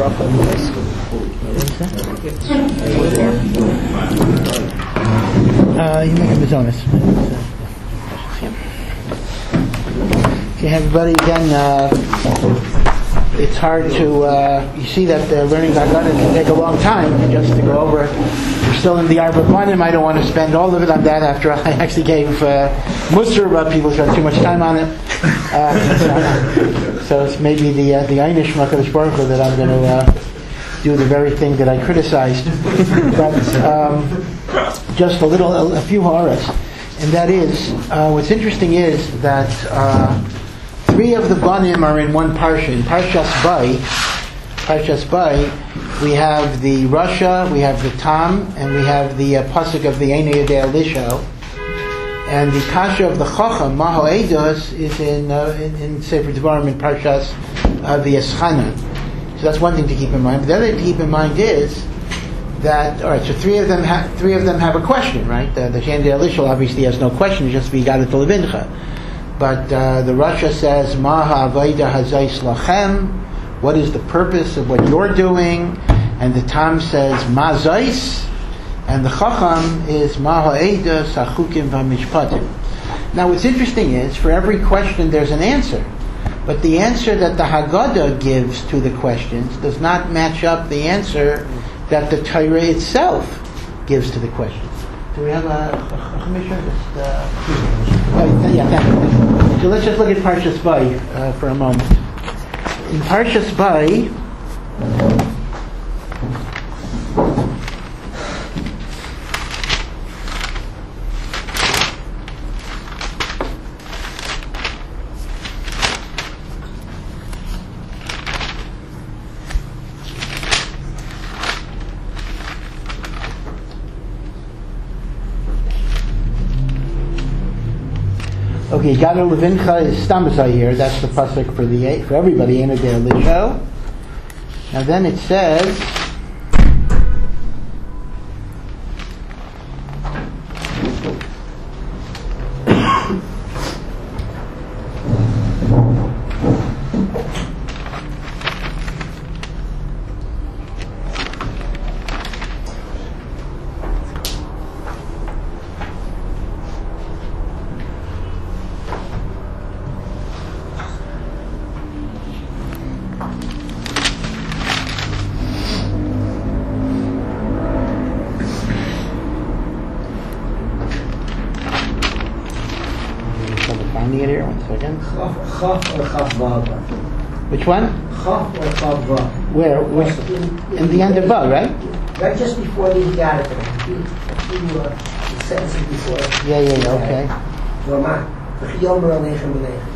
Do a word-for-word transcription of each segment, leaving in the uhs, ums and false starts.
bracha. Uh, you make a bizonis. Okay, everybody, again, uh, it's hard to, uh, you see that uh, learning Haggadah can take a long time, just to go over. We're still in the Arba Panim. I don't want to spend all of it on that after I actually gave uh, Musar, but people spent too much time on it. Uh, so, so it's maybe the uh, the Einish Makadosh Baruch Hu that I'm going to uh, do the very thing that I criticized. But um, just a little, a, a few horas. And that is, uh, what's interesting is that uh, three of the Banim are in one parsha. In Parshas Bai, Parshas Bai, we have the Rasha, we have the Tam, and we have the uh, pasuk of the Einei Yedei Elisha. And the kasha of the Chacham, Maho Eidos, is in, uh, in in Sefer Devarim in Parshas uh, the Eschanan. So that's one thing to keep in mind. But the other thing to keep in mind is that, all right, so three of them ha- three of them have a question, right? Uh, the Einei Yedei Elisha obviously has no question; it's just v'yigadet levincha. But uh, the Rasha says, Maha Avodah Hazais Lachem. What is the purpose of what you're doing? And the Tam says, Ma Zais. And the Chacham is Maha Eidos HaChukim VaMishpatim. Now what's interesting is, for every question there's an answer. But the answer that the Haggadah gives to the questions does not match up the answer that the Torah itself gives to the questions. Do we have a Chamisha? Uh, oh, yeah, thank you. So let's just look at Parshas Bai uh, for a moment. In Parshas Bai, okay, Yigadu Levincha is Stamazai here. That's the pasuk for the for everybody in a day Elisha. Now then it says, which one? Chaf or Chava? Where? Which, in the end of Ba, right? Right just before the Higadah. Two uh, sentences before. Yeah, yeah, yeah, okay. Rama. V'chiyomer aleichem aleichem.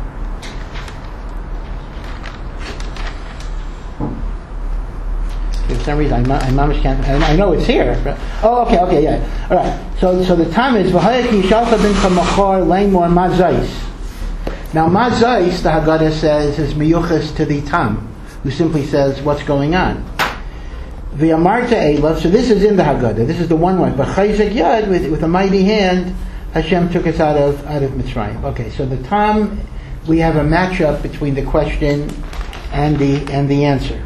For some reason, I, I mamish can't. I, I know it's here. But, oh, okay, okay, yeah. All right. So, so the time is v'hayaki shalcha bincha machar leimor mazais. Now, mazais, the Haggadah says, is miyuchas to the Tam, who simply says, what's going on? V'yamarta elav, so this is in the Haggadah, this is the one one, but chayzak yad, with, with a mighty hand, Hashem took us out of out of Mitzrayim. Okay, so the Tam, we have a matchup between the question and the and the answer.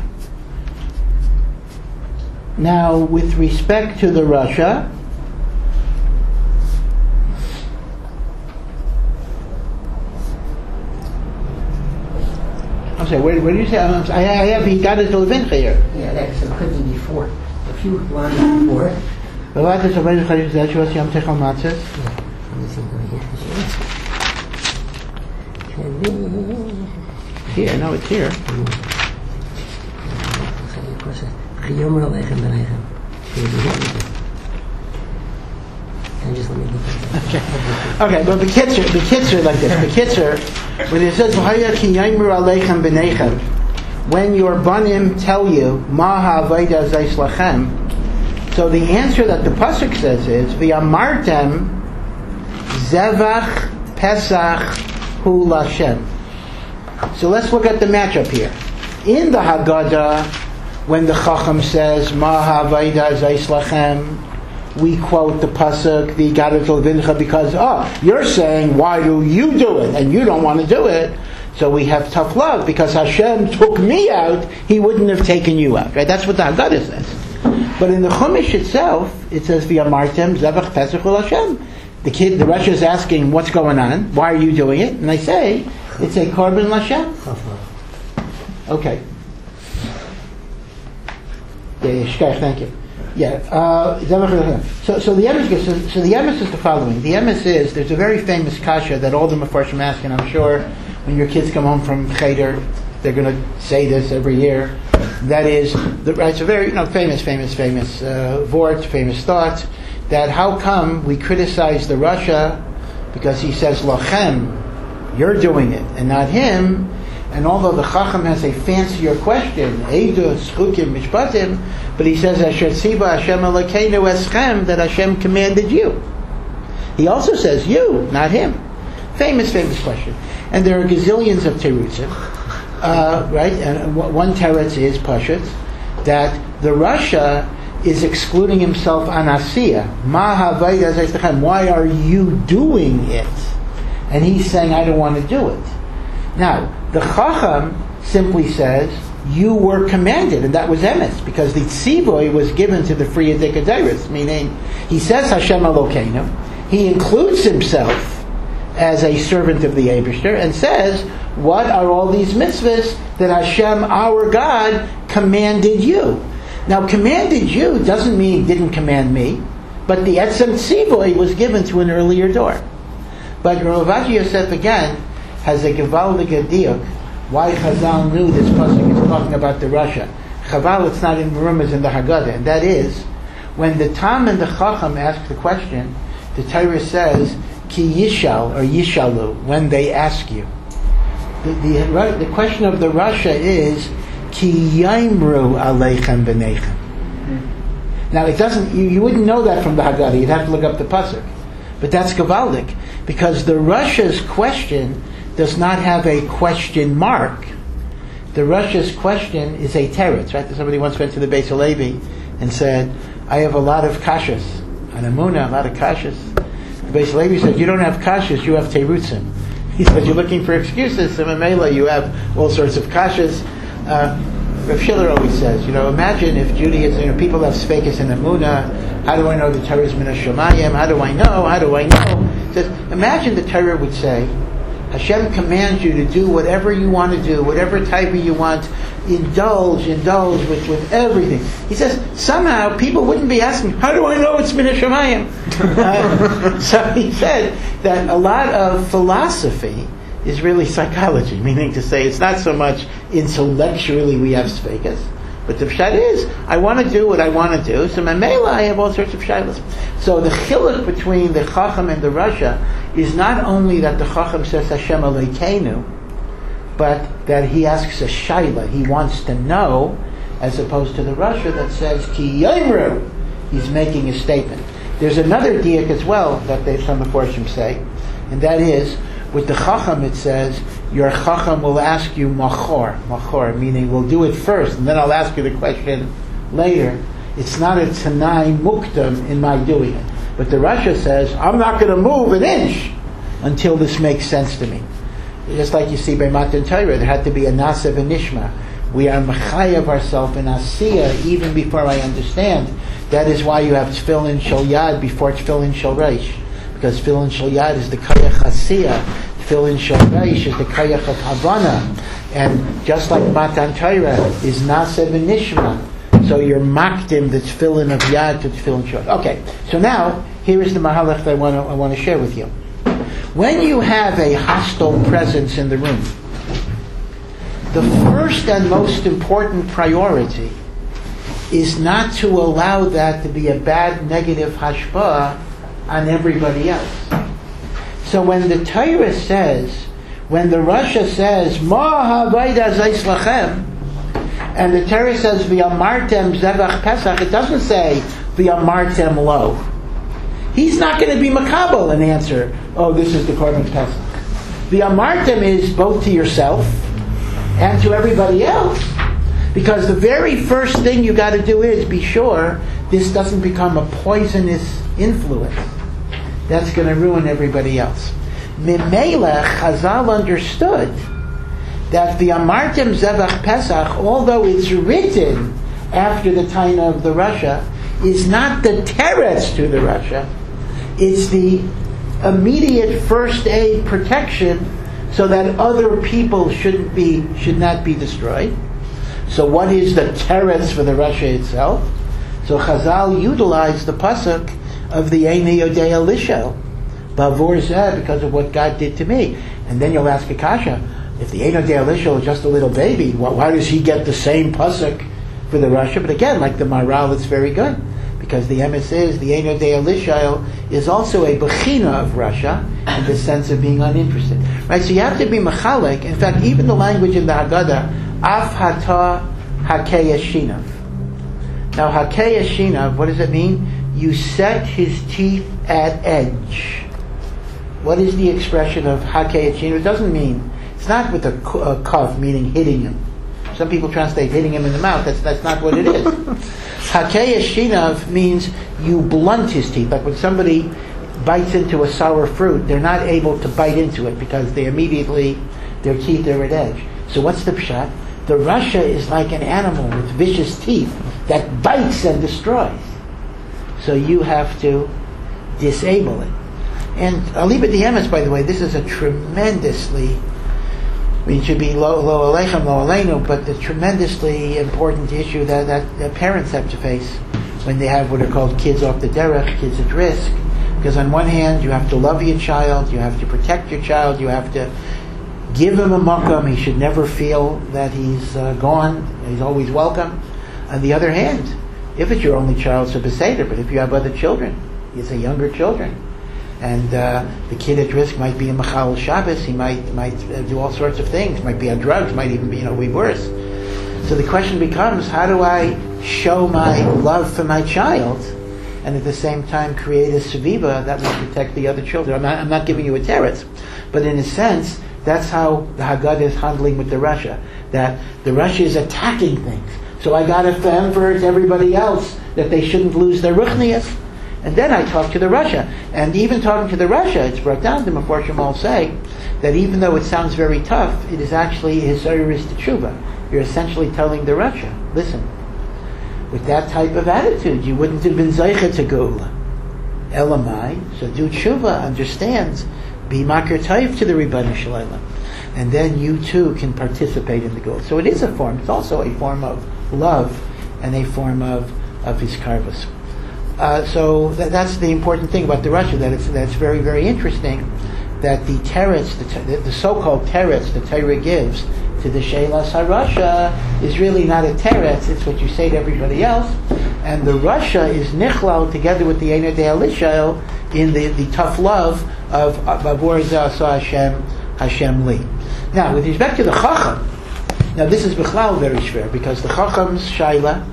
Now, with respect to the Rasha, I'm sorry, where, where did you say? I'm, I, I have Higgadah Levincha here. Yeah, that's a couple before. A few lines before. Here, no, it's here. Okay, okay, but the kitzer, the kitzer like this. The kitzer, when it says when your banim tell you ma ha'avayda zais lachem, so the answer that the pasuk says is v'yamartem zevach pesach hu lashem. So let's look at the matchup here. In the Haggadah, when the Chacham says ma ha'avayda zais lachem, we quote the pasuk, the Yigadu Levincha, because oh, you're saying why do you do it and you don't want to do it. So we have tough love because Hashem took me out, He wouldn't have taken you out. Right? That's what the Haggadah says. But in the Chumash itself, it says V'amartem Zevach Pesach Ul Hashem. The kid, the Rosh is asking, what's going on? Why are you doing it? And I say, it's a Korban L'Hashem. Okay. Yeah, yeah, Shkach, thank you. Yeah. Uh, so, so the emes is, so, so the emes is the following. The emes is, there's a very famous kasha that all the Mefarshim ask, and I'm sure when your kids come home from Cheder, they're going to say this every year. That is, the, it's a very, you know, famous, famous, famous uh, vort, famous thought, that how come we criticize the Rasha because he says, Lachem, you're doing it, and not him. And although the Chacham has a fancier question, Eidus, Chukim, Mishpatim, but he says, Asher Tziva Hashem Elokeinu Eschem, that Hashem commanded you. He also says you, not him. Famous, famous question. And there are gazillions of terutzim, uh, right? And one teretz is Pashut, that the Rasha is excluding himself on Asiya. Ma havayda zaytachem, why are you doing it? And he's saying, I don't want to do it. Now, the Chacham simply says, you were commanded, and that was emes, because the tzivoy was given to the free Adikadiris, meaning, he says Hashem Elokeinu, he includes himself as a servant of the Eibishter, and says, what are all these mitzvahs that Hashem, our God, commanded you? Now, commanded you doesn't mean didn't command me, but the etzem tzivoy was given to an earlier door. But Rav Ovadia Yosef, again, has a gewaldige diuk why Chazal knew this pasuk is talking about the Rasha. Chaval, it's not in the room, is in the Haggadah, and that is when the Tam and the Chacham ask the question, the Torah says ki yishal or yishalu, when they ask you. The, the, the question of the Rasha is ki yaimru aleichem v'neichem. Now it doesn't. You, you wouldn't know that from the Haggadah. You'd have to look up the pasuk, but that's gewaldik because the Rasha's question does not have a question mark. The Rasha's question is a teretz, right? Somebody once went to the Beis Halevi and said, I have a lot of kashas, an amuna, a lot of kashas. The Beis Halevi said, you don't have kashas, you have terutzim. He said, you're looking for excuses, so Mamela, you have all sorts of kashas. Uh, Rav Shiller always says, you know, imagine if Judaism, you know, people have sfeikis and amuna, how do I know the Torah is min hashamayim? How do I know? How do I know? He says, imagine the Torah would say, Hashem commands you to do whatever you want to do, whatever type you want, indulge, indulge with, with everything. He says, somehow people wouldn't be asking, how do I know it's min hashamayim? uh, so he said that a lot of philosophy is really psychology, meaning to say it's not so much intellectually we have sfeikas, but the pshat is, I want to do what I want to do, so mamela I have all sorts of shaylas. So the chiluk between the Chacham and the Rasha is not only that the Chacham says Hashem Elokeinu, but that he asks a shayla, he wants to know, as opposed to the Rasha that says Ki Yomru, he's making a statement. There's another diak as well that they, some Mefarshim say, and that is, with the Chacham it says, your Chacham will ask you machor, machor, meaning we'll do it first, and then I'll ask you the question later. It's not a Tanai Muktam in my doing it. But the Rasha says, I'm not going to move an inch until this makes sense to me. Just like you see by Matan Torah, there had to be a Nasa v'nishma. We are mechayav ourselves in Asiya even before I understand. That is why you have Tefillin Shel Yad before Tefillin Shel Reish. Because Tefillin Shel Yad is the Kayach Asiya. Tefillin Shel Reish is the Kayach of Havana. And just like Matan Torah is Nasa v'nishma. So you're makdim the tefillin of yad to tefillin shor. Okay, so now here is the mahalach that I want to I want to share with you. When you have a hostile presence in the room, the first and most important priority is not to allow that to be a bad negative hashpah on everybody else. So when the Torah says, when the Rasha says, Ma havayda zayis lachem, and the Torah says, V'yamartem zevach pesach, it doesn't say, V'yamartem lo. He's not going to be makabel and answer, oh, this is the korban pesach. V'yamartem is both to yourself and to everybody else. Because the very first thing you got to do is be sure this doesn't become a poisonous influence that's going to ruin everybody else. Mimela, Chazal understood that the Amartim Zevach Pesach, although it's written after the time of the Russia, is not the teretz to the Russia. It's the immediate first aid protection so that other people shouldn't be should not be destroyed. So what is the teretz for the Russia itself? So Chazal utilized the pasuk of the Eini Yodei Elishel, Bavor Zeh, because of what God did to me. And then you'll ask a kasha, if the Eini Yodei Elishel is just a little baby, why does he get the same pasuk for the Russia? But again, like the Maral, it's very good, because the emes is the Eini Yodei Elishel is also a bechina of Russia in the sense of being uninterested. Right? So you have to be mechalek. In fact, even the language in the Haggadah, Af Hata Hakei Shinav. Now, Hakei Shinav, what does it mean? You set his teeth at edge. What is the expression of Hakei Shinav? It doesn't mean, it's not with a kaf, meaning hitting him. Some people translate hitting him in the mouth. That's that's not what it is. Hakei Shinav means you blunt his teeth. Like when somebody bites into a sour fruit, they're not able to bite into it because they immediately, their teeth are at edge. So what's the pshat? The Russia is like an animal with vicious teeth that bites and destroys. So you have to disable it. And Aliba Diemes, by the way, this is a tremendously, I mean, it should be lo lo aleichem, lo aleinu, but a tremendously important issue that, that, that parents have to face when they have what are called kids off the derech, kids at risk. Because on one hand, you have to love your child, you have to protect your child, you have to give him a makam. He should never feel that he's uh, gone. He's always welcome. On the other hand, if it's your only child, so beseder, but if you have other children, you say younger children, and uh, the kid at risk might be a Machal Shabbos, he might might uh, do all sorts of things, might be on drugs, might even be, you know, be worse. So the question becomes, how do I show my love for my child and at the same time create a saviva that will protect the other children? I'm not, I'm not giving you a teretz, but in a sense, that's how the Haggadah is handling with the Russia. That the Russia is attacking things. So I got to convert everybody else that they shouldn't lose their ruchnias. And then I talk to the Russia. And even talking to the Russia, it's brought down to Meforshim all say that even though it sounds very tough, it is actually his iris to tshuva. You're essentially telling the Russia, listen, with that type of attitude, you wouldn't have been zeicha to Geula. Elamai, so do tshuva, understands, be makir taif to the Ribbon Shalom, and then you too can participate in the goal. So it is a form. It's also a form of love and a form of of his karvus. Uh, so that, that's the important thing about the Russia. That it's that's very very interesting that the teretz, the, the so-called teretz, the Torah gives to the Sheilas HaRasha is really not a teretz. It's what you say to everybody else, and the Russia is nichlal together with the Eini Yodei Elishel in the, the tough love of Bavor Zeh Hashem Hashem Li. Now, with respect to the Chacham, now this is Bechlal very schwer, because the Chacham's Shaila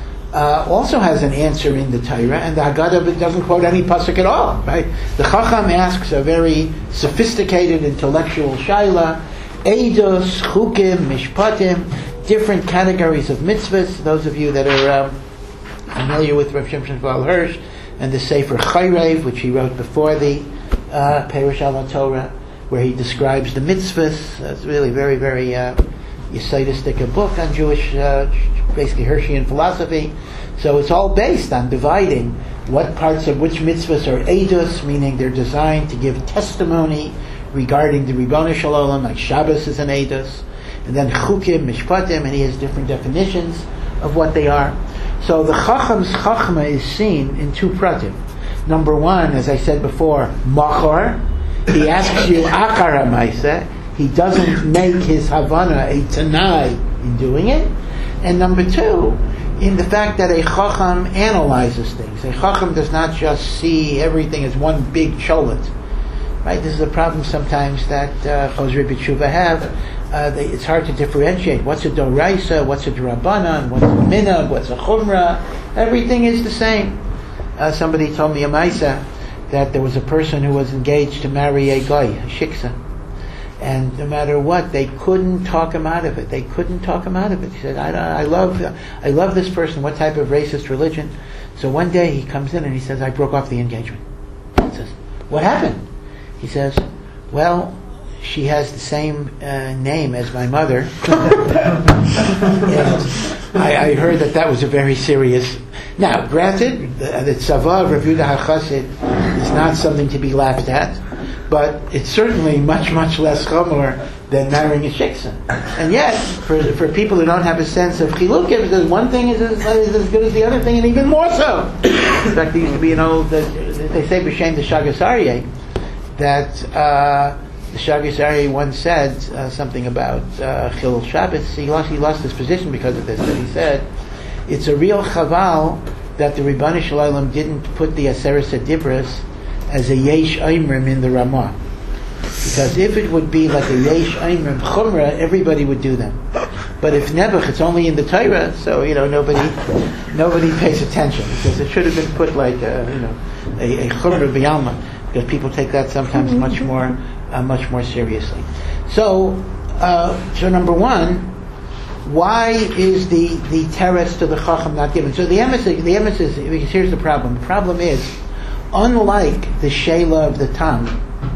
uh, also has an answer in the Torah, and the Haggadah doesn't quote any pasuk at all, right? The Chacham asks a very sophisticated intellectual Shaila, Eidos, Chukim, Mishpatim, different categories of mitzvahs. Those of you that are um, familiar with Rav Shimshon Val Hirsch and the Sefer Chayrev, which he wrote before the uh, Perush al Torah, where he describes the mitzvahs. It's really very, very uh, Yesodistic a book on Jewish, uh, basically Hirschian philosophy. So it's all based on dividing what parts of which mitzvahs are edus, meaning they're designed to give testimony regarding the Ribbon Shalom, like Shabbos is an edus, and then Chukim, Mishpatim, and he has different definitions of what they are. So the Chacham's Chachma is seen in two pratim. Number one, as I said before, Machor. He asks you Akara Maisa. He doesn't make his Havana a Tanai in doing it. And number two, in the fact that a Chacham analyzes things. A Chacham does not just see everything as one big cholet. Right? This is a problem sometimes that Chozrei B'Tshuva have. Uh, they, it's hard to differentiate. What's a Doraisa? What's a Drabanan? What's a Minag? What's a Chumrah? Everything is the same. Uh, somebody told me a Maisa that there was a person who was engaged to marry a guy, a shiksa. And no matter what, they couldn't talk him out of it. They couldn't talk him out of it. He said, I, I love I love this person. What type of racist religion? So one day he comes in and he says, I broke off the engagement. He says, what happened? He says, well, she has the same uh, name as my mother. I, I heard that that was a very serious. Now, granted, the, the tzava of Rav Yehuda HaChassid is not something to be laughed at, but it's certainly much, much less chomer than marrying a shiksa. And yet, for for people who don't have a sense of chilukim, because one thing is as, is as good as the other thing, and even more so. In fact, there used to be an old, uh, they say b'shem the Shagas Aryeh, that uh, the Shagas Aryeh once said uh, something about uh, Chilul Shabbos. He lost, he lost his position because of this, that he said, it's a real chaval that the Ribbon Shalom didn't put the Aseres HaDibros as a Yesh Oimrim in the Ramah. Because if it would be like a Yesh Oimrim Chumrah, everybody would do them. But if Nebuch, it's only in the Torah, so, you know, nobody nobody pays attention. Because it should have been put like, a, you know, a, a Chumrah B'Yalma. Because people take that sometimes much more uh, much more seriously. So, uh, so number one, why is the, the teretz to the Chacham not given? So the emes, the emes is, because here's the problem. The problem is, unlike the Sheila of the Tam,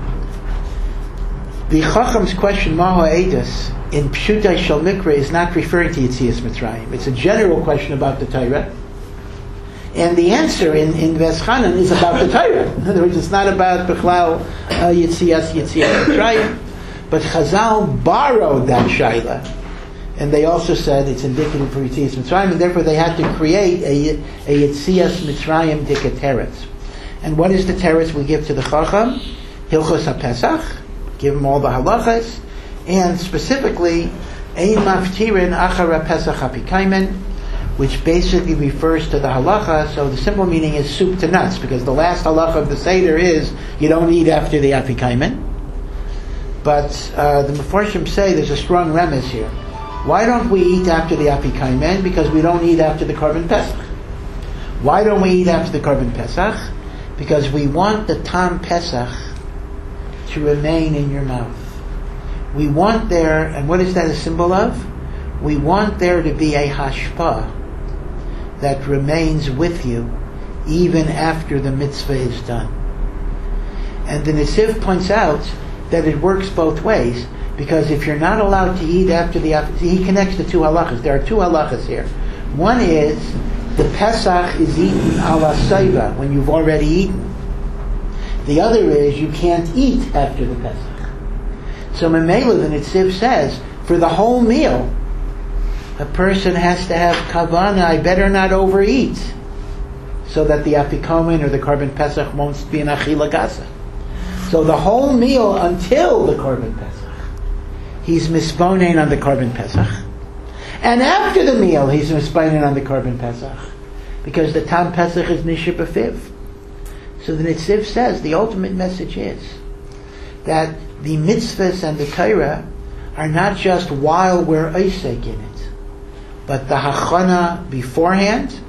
the Chacham's question, Mahu Eidos, in Pshutai Shel Mikra, is not referring to Yetzias Mitzrayim. It's a general question about the Torah. And the answer in, in Veschanan is about the Torah. In other words, it's not about Bechlal uh, Yetzias Yetzias Mitzrayim. But Chazal borrowed that Sheila. And they also said it's indicative for Yetzias Mitzrayim, and therefore they had to create a, a Yetzias Mitzrayim Dika Teretz. And what is the teretz we give to the Chacham? Hilchos HaPesach, give them all the halachas, and specifically, Ein Maftirin Achar HaPesach HaPikaimen, which basically refers to the halacha. So the simple meaning is soup to nuts, because the last halacha of the Seder is you don't eat after the Apikaimen. But uh, the Mefarshim say there's a strong remez here. Why don't we eat after the Apikaimen? Because we don't eat after the Korban Pesach. Why don't we eat after the Korban Pesach? Because we want the Tam Pesach to remain in your mouth. We want there, and what is that a symbol of? We want there to be a hashpah that remains with you even after the mitzvah is done. And the Nesiv points out that it works both ways, because if you're not allowed to eat after the, he connects the two halachas. There are two halachas here. One is the Pesach is eaten ala saiva, when you've already eaten. The other is you can't eat after the Pesach. So Memela, the Nitziv says, for the whole meal, a person has to have kavana, I better not overeat, so that the Afikomen or the Korban Pesach won't be an achila gasa. So the whole meal until the Korban Pesach, he's misponen on the Korban Pesach. And after the meal, he's misponen on the Korban Pesach. Because the Tam Pesach is Nishir B'Fiv. So the Nitziv says, the ultimate message is that the mitzvahs and the Torah are not just while we're Isaac in it, but the Hachana beforehand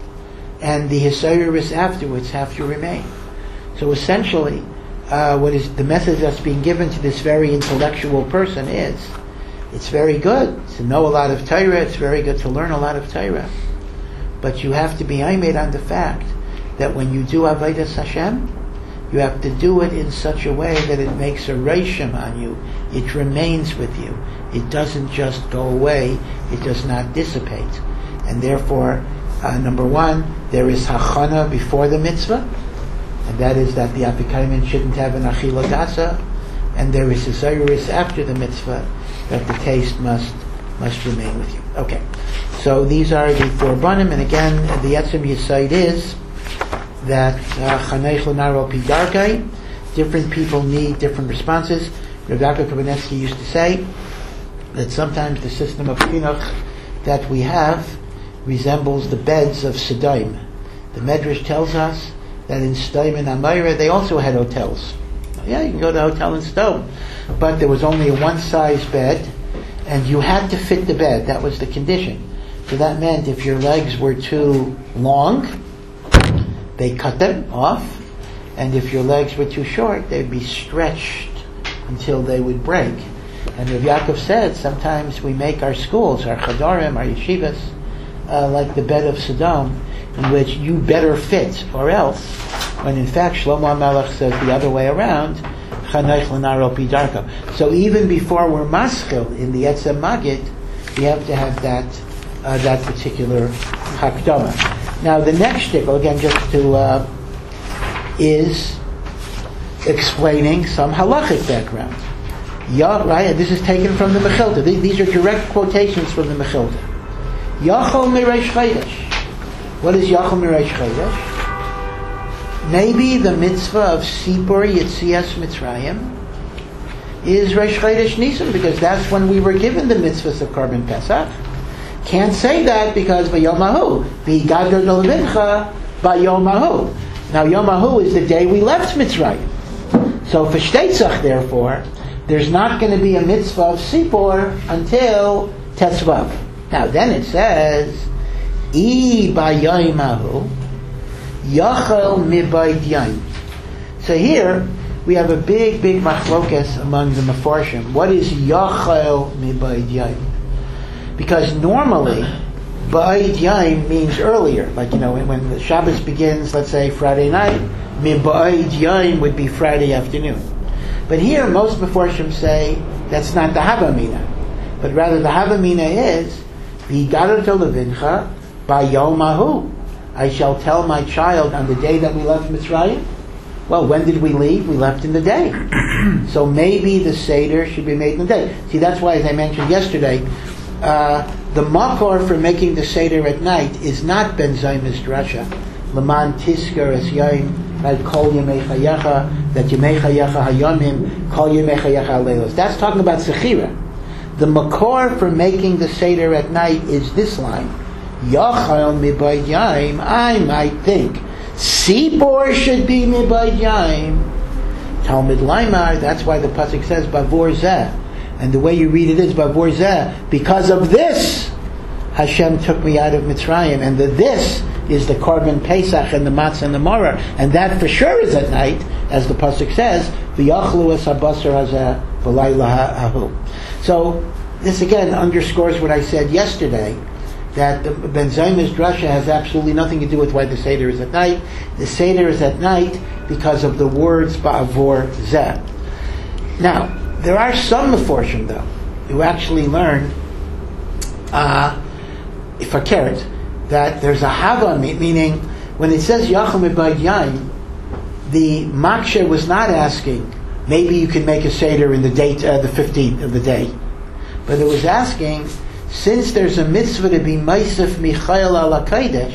and the Hisayrus afterwards have to remain. So essentially, uh, what is the message that's being given to this very intellectual person is, it's very good to know a lot of Torah, it's very good to learn a lot of Torah, but you have to be aimed on the fact that when you do Avodas Hashem, you have to do it in such a way that it makes a reishim on you. It remains with you. It doesn't just go away. It does not dissipate. And therefore, uh, number one, there is hachana before the mitzvah, and that is that the Apikaimen shouldn't have an achila dasa, and there is a zayris after the mitzvah, that the taste must must remain with you. Okay, so these are the four banim, and again, the Etzem Yesod is that Chanech L'Naro Pidarkai, different people need different responses. Rav Yaakov Kamenetsky used to say that sometimes the system of chinuch that we have resembles the beds of Sodom. The Medrash tells us that in Sodom and Amorah they also had hotels. Yeah, you can go to a hotel in Sodom, but there was only a one-size bed, and you had to fit the bed. That was the condition. So that meant if your legs were too long, they cut them off, and if your legs were too short, they'd be stretched until they would break. And Rav Yaakov said, sometimes we make our schools, our chadarim, our yeshivas, uh, like the bed of Sodom, in which you better fit, or else, when in fact Shlomo HaMelech says the other way around, Chanech l'naro pi darko. So even before we're maschil in the Etzem Magid, we have to have that uh, that particular hakdama. Now the next shtickle, again, just to uh, is explaining some halachic background. Ya, right? And this is taken from the Mechilta. These are direct quotations from the Mechilta. Yachol mireish chodesh. What is Yachol mireish chodesh? Maybe the mitzvah of Sipur Yetzias Mitzrayim is Reish Chodesh Nisan, because that's when we were given the mitzvahs of Korban Pesach. Can't say that because by Yom Hahu, v'higadol levincha by Yom Hahu. Now Yom Hahu is the day we left Mitzrayim. So for Shteitzach, therefore, there's not going to be a mitzvah of Sipur until Tetzvav. Now then it says, I by Yom Hahu, Yachal mibayit yaim. So here we have a big, big machlokas among the Mefarshim. What is Yachal mibayit yaim? Because normally, bayit yaim means earlier. Like, you know, when the Shabbos begins, let's say Friday night, mibayit yaim would be Friday afternoon. But here, most Mefarshim say that's not the Havamina, but rather the Havamina is v'higadol levincha by Yom Hahu. I shall tell my child on the day that we left Mitzrayim. Well, when did we leave? We left in the day. So maybe the Seder should be made in the day. See, that's why, as I mentioned yesterday, uh, the makor for making the Seder at night is not Ben Zaymis Drasha. Leman Tisker Es Yaim, right? Kol Yemei Chayecha, that Yemei Chayecha Hayomim, Kol Yemei Chayecha Aleilos. That's talking about Sechira. The makor for making the Seder at night is this line. Yachal mibayit yaim, I might think Sipor should be mibayit yaim. Talmud Laimar, that's why the pasuk says Bavor Zeh, and the way you read it is Bavor Zeh. Because of this, Hashem took me out of Mitzrayim, and the this is the Korban Pesach and the Matzah and the Maror, and that for sure is at night, as the pasuk says, V'yachlu es habasar hazeh v'layla hahu. So this again underscores what I said yesterday, that the Ben Zaymis Drasha has absolutely nothing to do with why the Seder is at night. The Seder is at night because of the words Ba'avor Zeh. Now, there are some Meforshim, though, who actually learn, uh, if I cared, that there's a Hava, meaning when it says Yachal mibayit yaim, the Maksha was not asking, maybe you can make a Seder in the date, uh, the fifteenth of the day. But it was asking, since there's a mitzvah to be Maisef Michael ala Kodesh,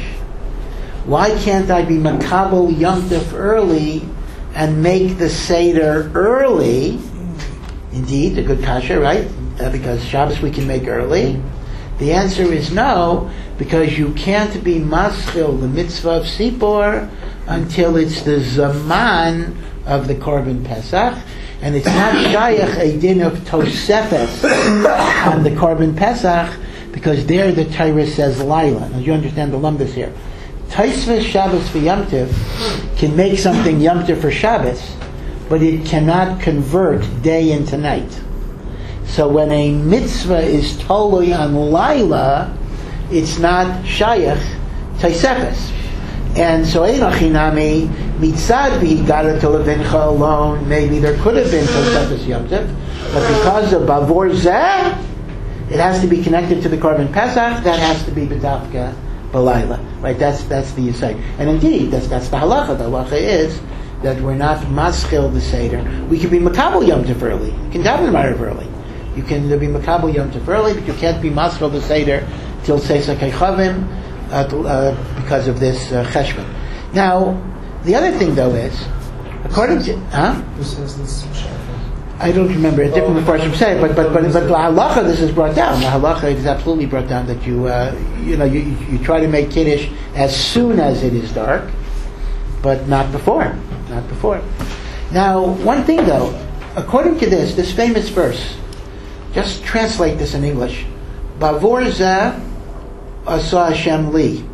why can't I be Makabel Yom Tov early and make the Seder early? Indeed, a good kasha, right? Uh, because Shabbos we can make early. The answer is no, because you can't be Maschil, the mitzvah of Sipor, until it's the Zaman of the Korban Pesach. And it's not Shayach a din of Tosefes on the Korban Pesach, because there the Torah says Laila. Now you understand the lumbus here. Tosefes Shabbos for Yom Tov can make something Yom Tov for Shabbos, but it cannot convert day into night. So when a mitzvah is totally on Laila, it's not Shayach Tosefes. And so Einachinami Mitzad v'higadol levincha alone, maybe there could have been Tosefes Yom Tov, but because of Bavor Zeh, it has to be connected to the Korban Pesach. That has to be B'davka B'layla, right? That's that's the insight. And indeed, that's that's the halacha. The halacha is that we're not maschil the Seder. We can be Makabel Yom Tov early. You can daven Ma'ariv early. You can be Makabel Yom Tov early, but you can't be maschil the Seder till Seisach Chavim. Uh, uh, because of this uh, cheshbon. Now, the other thing though is, according to, huh? Who says this? I don't remember. A different Mefarshim say, but but but but the halacha this is brought down. The halacha is absolutely brought down that you uh, you know you, you try to make kiddush as soon as it is dark, but not before, not before. Now, one thing though, according to this, this famous verse, just translate this in English. Bavor Zeh Asa Hashem Li,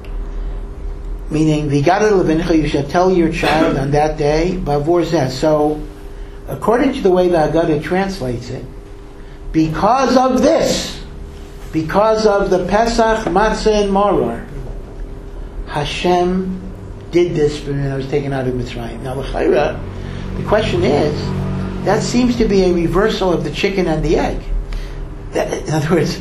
meaning v'higadol levincha, you shall tell your child on that day Bavor Zeh. So, according to the way the Haggadah translates it, because of this, because of the Pesach, Matzah, and Maror, Hashem did this when I was taken out of Mitzrayim. Now, l'chayra, the question is, that seems to be a reversal of the chicken and the egg. That, in other words,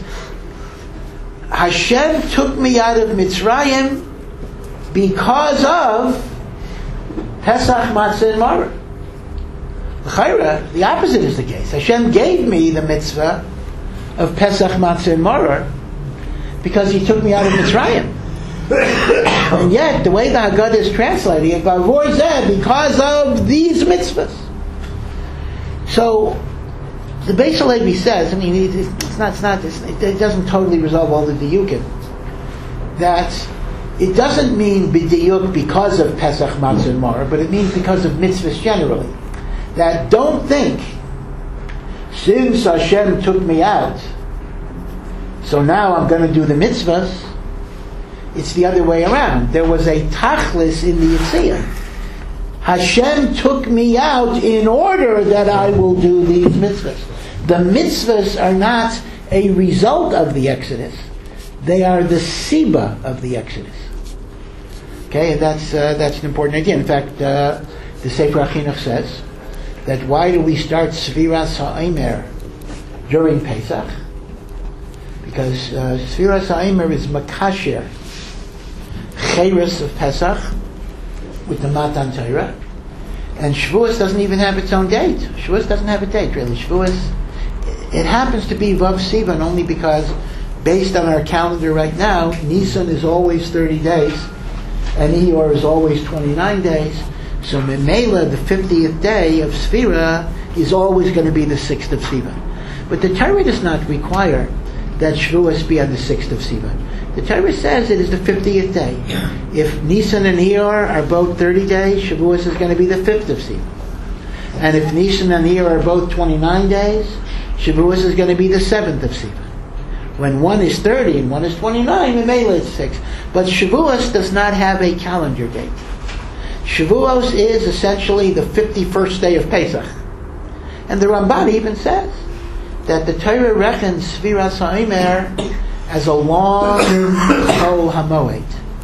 Hashem took me out of Mitzrayim because of Pesach, Matzah, and Maror. L'chaira, the opposite is the case. Hashem gave me the mitzvah of Pesach, Matzah, and Maror because He took me out of Mitzrayim. And yet, the way the Haggadah is translating it, because of these mitzvahs. So, the Beis Halevi says, I mean, it's not, it's not, it's, it doesn't totally resolve all the diyukim. That it doesn't mean b'diyuk because of Pesach, Matzah, and Maror, but it means because of mitzvahs generally. That don't think, since Hashem took me out, so now I'm going to do the mitzvahs. It's the other way around. There was a tachlis in the Yetziah. Hashem took me out in order that I will do these mitzvahs. The mitzvahs are not a result of the Exodus. They are the siba of the Exodus. Okay, and that's uh, that's an important idea. In fact, uh, the Sefer HaChinuch says that why do we start Sfiras HaOmer during Pesach? Because uh, Sfiras HaOmer is makasher Chayris of Pesach with the Matan Torah, and Shavuos doesn't even have its own date. Shavuos doesn't have a date really. Shavuos, it happens to be Vav Sivan only because, based on our calendar right now, Nisan is always thirty days, and Iyar is always twenty-nine days. So Memela, the fiftieth day of Sfira, is always going to be the sixth of Sivan. But the Torah does not require that Shavuos be on the sixth of Sivan. The Torah says it is the fiftieth day. If Nisan and Iyar are both thirty days, Shavuos is going to be the fifth of Sivan. And if Nisan and Iyar are both twenty-nine days, Shavuos is going to be the seventh of Sivan. When one is thirty and one is twenty-nine, Memela is six. But Shavuos does not have a calendar date. Shavuos is essentially the fifty-first day of Pesach. And the Ramban even says that the Torah reckons Sfiras HaOmer as a long Chol HaMoed.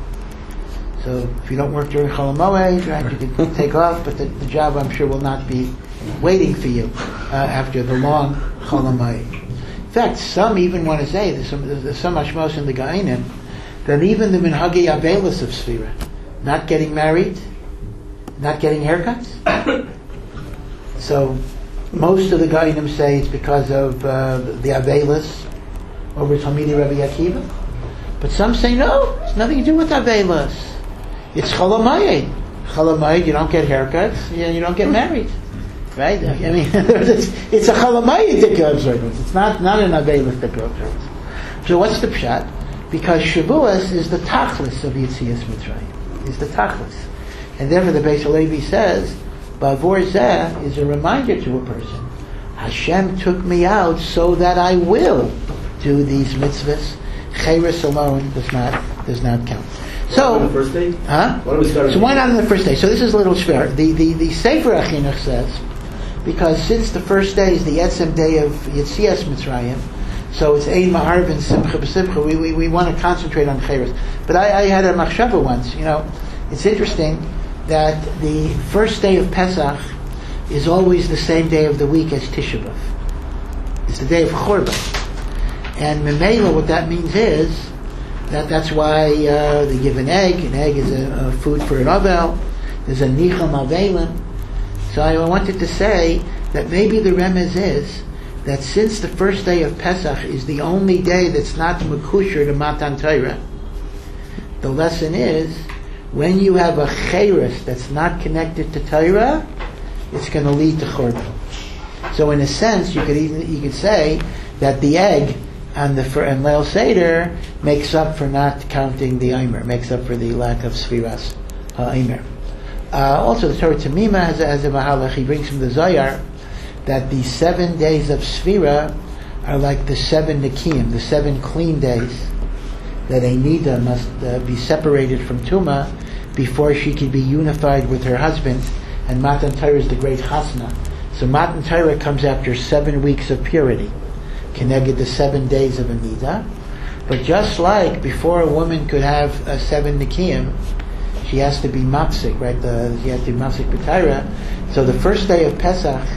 So if you don't work during Chol HaMoed, right, you can take off, but the, the job I'm sure will not be waiting for you uh, after the long Chol HaMoed. In fact, some even want to say, there's, some, there's so much most in the Gainim, that even the Minhagi Avelis of Sfira, not getting married, not getting haircuts. So most of the Gainim say it's because of uh, the Avelis over Talmidei Rabbi Akiva. But some say no, it's nothing to do with Avelis. It's Chol HaMoed. Chol HaMoed, you don't get haircuts, you, you don't get married. Right? I mean, it's, it's a Chol HaMoed observance. It's not, not an Avelis observance. So what's the pshat? Because Shavuos is the tachlis of Yetzias Mitzrayim. Is the tachlis. And therefore the Beis Halevi says, Bavor Zeh is a reminder to a person. Hashem took me out so that I will do these mitzvahs. Chayris alone does not does not count. So, on the first day? Huh? Why don't we start so why not on the first day? So this is a little shver. The, the, the Sefer HaChinuch says, because since the first day is the Etzem day of Yetzias Mitzrayim, so it's Ein Ma'arvin Simcha B'Simcha, we, we, we want to concentrate on Chayris. But I, I had a machshava once, you know, it's interesting that the first day of Pesach is always the same day of the week as Tisha B'Av. It's the day of Chorban. And Memela, what that means is that that's why uh, they give an egg. An egg is a, a food for an Avel. There's a Nicham Avelim. So I wanted to say that maybe the remez is that since the first day of Pesach is the only day that's not Mekusher to Matan Torah, the lesson is when you have a chayris that's not connected to Torah, it's going to lead to Chorban. So in a sense, you could even you could say that the egg and the and Leil Seder makes up for not counting the Eimer, makes up for the lack of Sfiras uh, Eimer. Uh, also, the Torah Tamima has a, has a mahalach. He brings from the Zohar that the seven days of Sfira are like the seven Nikiyim, the seven clean days that a Nida must uh, be separated from Tuma before she can be unified with her husband. And Matan Torah is the great Chasna. So Matan Torah comes after seven weeks of purity, connected the seven days of a Nida. But just like before a woman could have uh, seven Nikiyim, she has to be mapsik, right? The, she has to be mapsik b'Torah. So the first day of Pesach,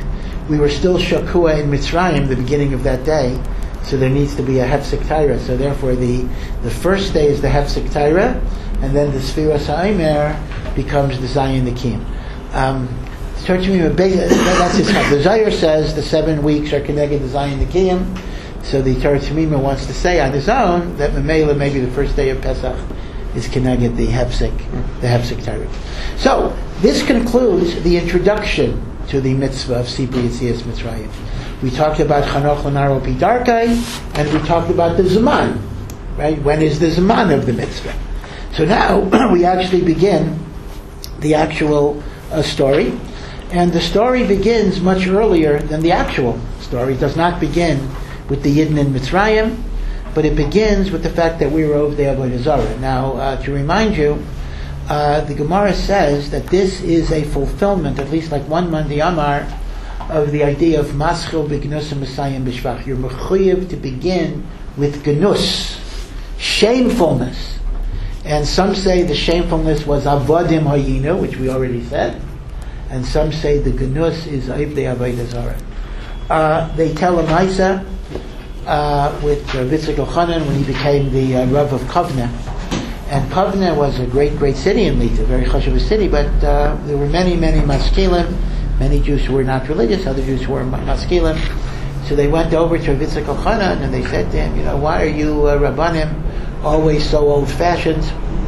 we were still Shakua in Mitzrayim, the beginning of that day, so there needs to be a Hefsek Torah. So therefore the, the first day is the Hefsek Torah, and then the Sfiras HaOmer becomes the Zayin Nekim. Um, that's his chap. The Zohar says the seven weeks are connected to Zayin Nekim, so the Torah Tamima wants to say on his own that Memela, maybe the first day of Pesach, is connected the Hefsek, the Hefsek Torah. So this concludes the introduction to the mitzvah of Sipur Yetzias Mitzrayim. We talked about Chanoch L'Naro Pidarkai, and we talked about the Zman, right? When is the Zman of the mitzvah? So now we actually begin the actual uh, story, and the story begins much earlier than the actual story. It does not begin with the Yidden in Mitzrayim, but it begins with the fact that we were over the Avodah Zarah. Now, uh, to remind you, uh, the Gemara says that this is a fulfillment, at least like one Mandi Amar, of the idea of Maschil B'Gnus and Messiah B'Shvach. You're mechuyev to begin with Gnus, shamefulness. And some say the shamefulness was Avodim Hayinu, which we already said, and some say the Gnus is Avdei Avodah Zarah. Uh, they tell a Maisa uh, with uh, Vitzak Elchanan when he became the uh, Rav of Kovna. And Kovna was a great, great city in Lita, a very chashuv city, but uh, there were many, many maskilim, many Jews who were not religious, other Jews who were maskilim. So they went over to Vitzak Elchanan and they said to him, you know, why are you uh, Rabbanim always so old-fashioned?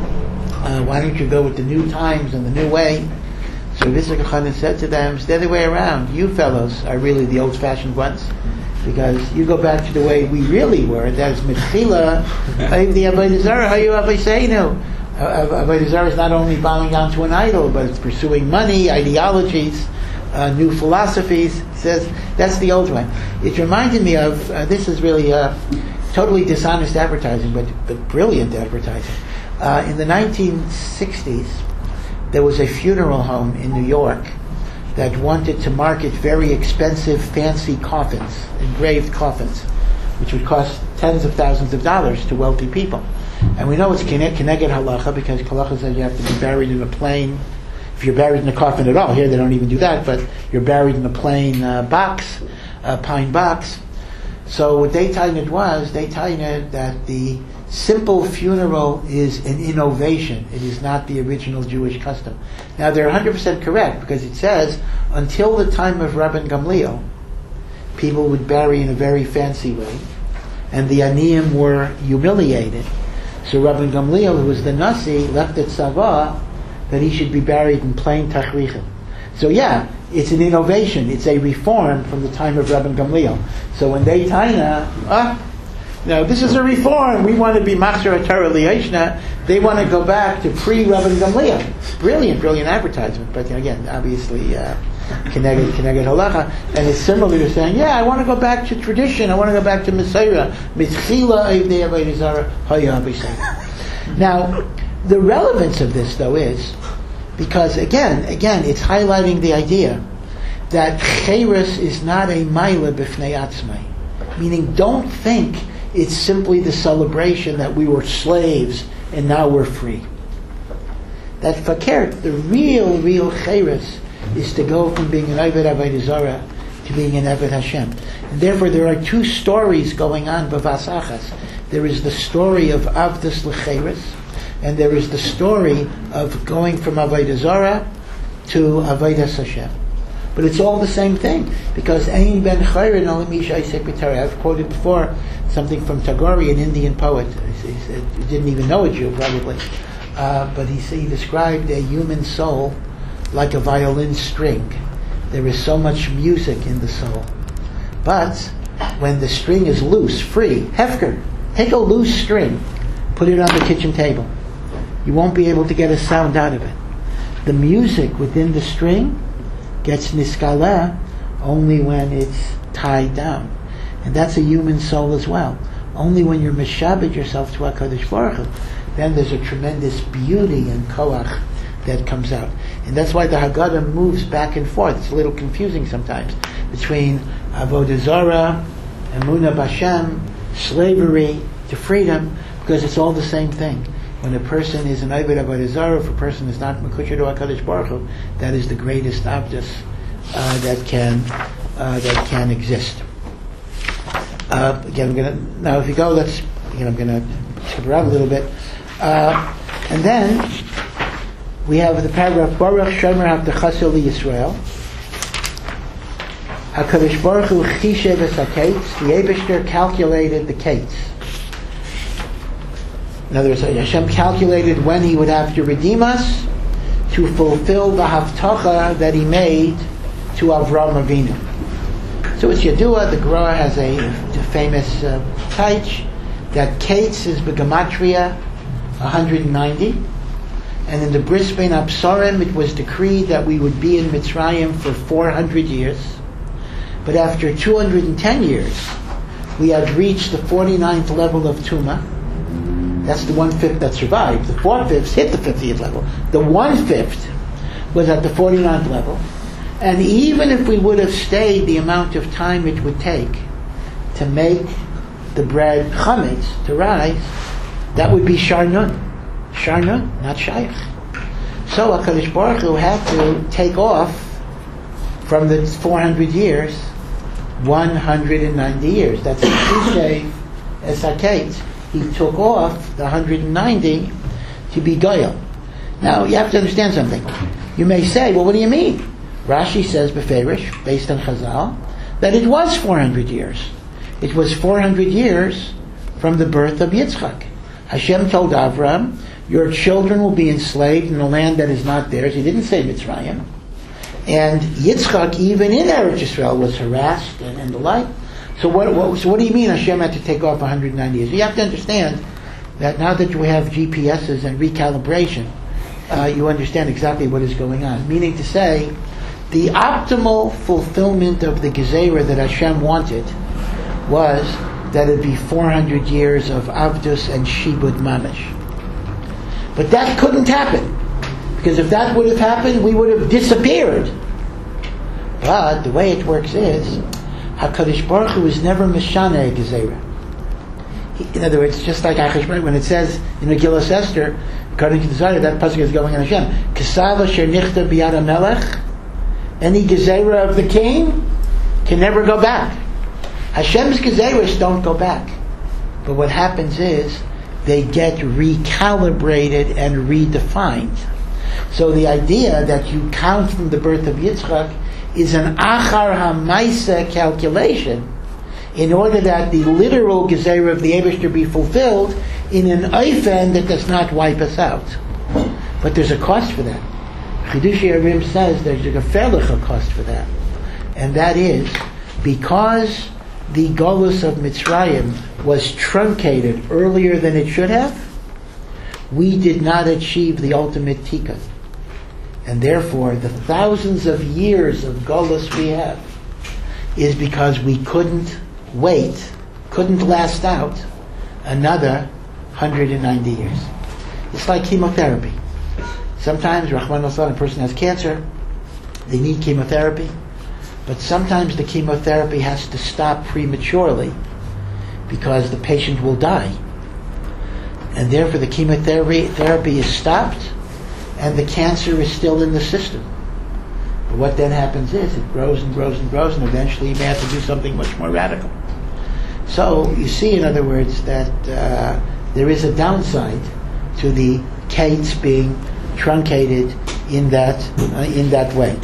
Uh, why don't you go with the new times and the new way? So Vitzak Elchanan said to them, it's the other way around. You fellows are really the old-fashioned ones, because you go back to the way we really were. That is Mitchila, the Avodah Zarah, how you Avodah Avodah Zarah is not only bowing down to an idol, but it's pursuing money, ideologies, uh, new philosophies. He says, that's the old one. It reminded me of, uh, this is really uh, totally dishonest advertising, but, but brilliant advertising. Uh, in the nineteen sixties, there was a funeral home in New York that wanted to market very expensive, fancy coffins, engraved coffins, which would cost tens of thousands of dollars to wealthy people. And we know it's keneged halacha, because halacha says you have to be buried in a plain, if you're buried in a coffin at all. Here they don't even do that, but you're buried in a plain uh, box, a pine box. So what they told it was, they told it that the simple funeral is an innovation. It is not the original Jewish custom. Now they're one hundred percent correct, because it says, until the time of Rabban Gamliel, people would bury in a very fancy way, and the Aniyim were humiliated. So Rabban Gamliel, who was the Nasi, left at Sava that he should be buried in plain Tachrichim. So yeah, it's an innovation. It's a reform from the time of Rabban Gamliel. So when they taina, ah, now this is a reform. We want to be Machzor HaTorah Liyashna. They want to go back to pre-Rabban Gamliel. Brilliant, brilliant advertisement. But again, obviously, uh, Keneged, Keneged Halacha. And it's similar to saying, yeah, I want to go back to tradition. I want to go back to Messiah. Mitchila Avdei Avodah Zarah Haya B'Shem. Now, the relevance of this, though, is because, again, again, it's highlighting the idea that Cheres is not a Maila B'fnei Atzmai. Meaning, don't think it's simply the celebration that we were slaves and now we're free. That fakert, the real, real cheres, is to go from being an Eved Avodah Zarah to being an Eved Hashem. And therefore there are two stories going on b'Vas Achas. There is the story of Avdus L'cheres, and there is the story of going from Avodah Zarah to Avodas Hashem. But it's all the same thing, because Ein ben Chayrin Olam Isha Sekretary. I've quoted before something from Tagore, an Indian poet. He, said, he didn't even know a Jew, probably. Uh, but he, he described a human soul like a violin string. There is so much music in the soul. But when the string is loose, free, hefker, take a loose string, put it on the kitchen table. You won't be able to get a sound out of it. The music within the string gets niskala only when it's tied down. And that's a human soul as well. Only when you're meshabed yourself to HaKadosh Baruch Hu, then there's a tremendous beauty and koach that comes out. And that's why the Haggadah moves back and forth. It's a little confusing sometimes between Avodah Zarah, Emunah B'Hashem, slavery to freedom, because it's all the same thing. When a person is an Eved Avodah Zarah, if a person is not Mekucher to HaKadosh Baruch Hu, that is the greatest Avdus uh, that can uh, that can exist. Uh, again, I'm going to now if you go, let's again I'm going to skip around a little bit, uh, and then we have the paragraph Baruch Shomer Havdachasel Yisrael. HaKadosh Baruch Hu Chishev es HaKates. The Eibishter calculated the Kates. In other words, Hashem calculated when He would have to redeem us to fulfill the Haftacha that He made to Avraham Avinu. So it's Yadua. The Gemara has a, a famous uh, taich that Kates is Begematria one hundred ninety. And in the Bris Bein Absarim, it was decreed that we would be in Mitzrayim for four hundred years. But after two hundred ten years, we had reached the forty-ninth level of Tumah. That's the one-fifth that survived. The four-fifths hit the fiftieth level. The one-fifth was at the forty-ninth level. And even if we would have stayed the amount of time it would take to make the bread chametz to rise, that would be Sharnun. Sharnun, not Shaykh. So HaKadosh Baruch Hu had to take off from the four hundred years, one hundred ninety years. That's a cliche as HaKates. He took off the one hundred ninety to be Goyal. Now, you have to understand something. You may say, well, what do you mean? Rashi says, Beferish, based on Chazal, that it was four hundred years. It was four hundred years from the birth of Yitzchak. Hashem told Avram, your children will be enslaved in a land that is not theirs. He didn't say Mitzrayim. And Yitzchak, even in Eretz Yisrael, was harassed and, and the like. So what, what, so what do you mean Hashem had to take off one hundred ninety years? You have to understand that now that we have G P S's and recalibration, uh, you understand exactly what is going on. Meaning to say, the optimal fulfillment of the Gezerah that Hashem wanted was that it be four hundred years of Avdus and Shibud Mamish. But that couldn't happen. Because if that would have happened, we would have disappeared. But the way it works is, HaKadosh Baruch Hu is never Meshane Gezerah. In other words, just like Achash Baruch, when it says in Megillah Esther, according to the Zohar, that pasuk is going on Hashem. Kesav asher nichta biyad HaMelech, any Gezerah of the king can never go back. Hashem's Gezerahs don't go back. But what happens is, they get recalibrated and redefined. So the idea that you count from the birth of Yitzchak is an achar ha'maisa calculation in order that the literal gezerah of the Eibishter be fulfilled in an oifen that does not wipe us out. But there's a cost for that. Chidushei HaRim says there's a gefährlicher cost for that. And that is because the Golus of Mitzrayim was truncated earlier than it should have, we did not achieve the ultimate tikkun. And therefore, the thousands of years of Golus we have is because we couldn't wait, couldn't last out another one hundred ninety years. It's like chemotherapy. Sometimes, Rahman al-Sallam, a person has cancer, they need chemotherapy, but sometimes the chemotherapy has to stop prematurely because the patient will die. And therefore the chemotherapy therapy is stopped and the cancer is still in the system. But what then happens is it grows and grows and grows and eventually you may have to do something much more radical. So you see, in other words, that uh, there is a downside to the Kates being truncated in that uh, in that way.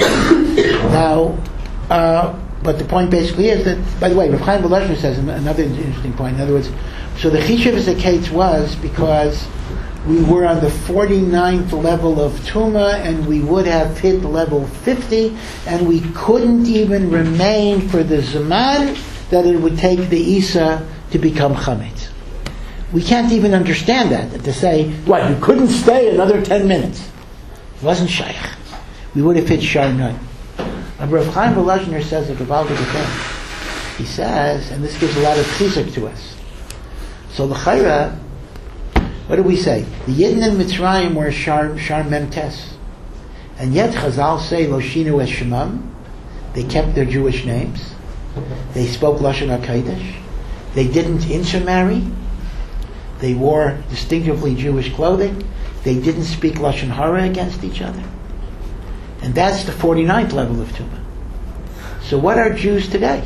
Now, uh, but the point basically is that, by the way, Rav Chaim Volozhiner says another interesting point. In other words, so the Chishev Kates was because we were on the forty-ninth level of Tumah and we would have hit level fifty and we couldn't even remain for the Zaman that it would take the Isa to become Chametz. We can't even understand that, to say, what, you couldn't stay another ten minutes. It wasn't Shaykh. We would have hit Sharnun. Rav Chaim Volozhiner says a Gavaldik thing. He says, and this gives a lot of chizuk to us. So the Chayra, what do we say? The Yidden and Mitzrayim were Shar, Shar Memtes. And yet Chazal say, Lo Shinu es Shemam. They kept their Jewish names. They spoke Lashon HaKodesh. They didn't intermarry. They wore distinctively Jewish clothing. They didn't speak Lashon Hara against each other. And that's the forty-ninth level of Tumah. So what are Jews today?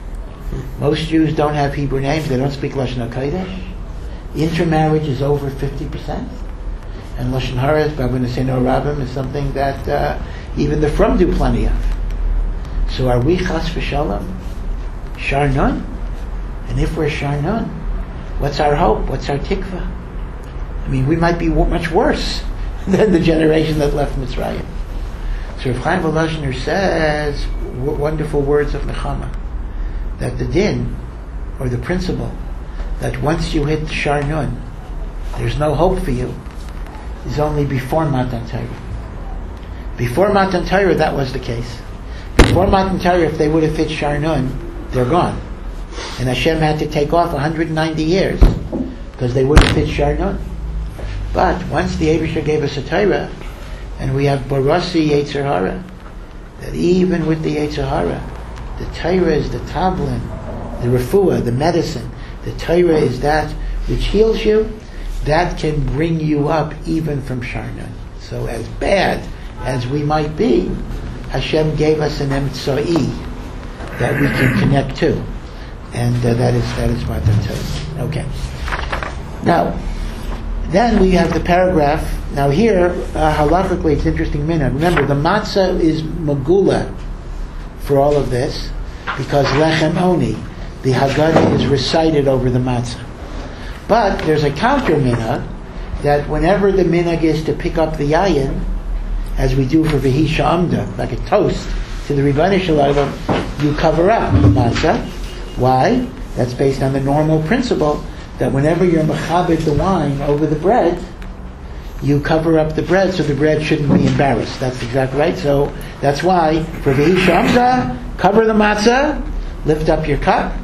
Most Jews don't have Hebrew names. They don't speak Lashon HaKodesh. Intermarriage is over fifty percent. And Lashon Hara, Baba Niseno Rabbim, is something that uh, even the Frum do plenty of. So are we Chas v'Shalom? Shar Nun? And if we're Shar Nun, what's our hope? What's our tikva? I mean, we might be w- much worse than the generation that left Mitzrayim. So Rav Chaim Volozhiner says w- wonderful words of Nechama, that the din, or the principle, that once you hit Shar Nun, there's no hope for you, is only before Matan Torah. Before Matan Torah, that was the case. Before Matan Torah, if they would have hit Shar Nun, they're gone. And Hashem had to take off one hundred ninety years because they would have hit Shar Nun. But once the Eibusher gave us a Torah, and we have Barasi Yetzer Hara, that even with the Yetzer Hara, the Torah is the tablin, the refuah, the medicine. The Torah is that which heals you, that can bring you up even from Shar Nun. So as bad as we might be, Hashem gave us an emtsai that we can connect to, and uh, that is that is Matan Torah. Okay. Now, then we have the paragraph. Now here, uh, halachically, it's interesting minhag. Remember, the matzah is megula for all of this, because lechem oni, the Haggadah, is recited over the matzah. But there's a counter minhag that whenever the minhag is to pick up the yayin, as we do for V'hi Sha'amda, like a toast to the Ribono Shel Olam, you cover up the matzah. Why? That's based on the normal principle that whenever you're mechabed the wine over the bread, you cover up the bread so the bread shouldn't be embarrassed. That's exactly right. So that's why for V'hi Sha'amda, cover the matzah, lift up your cup.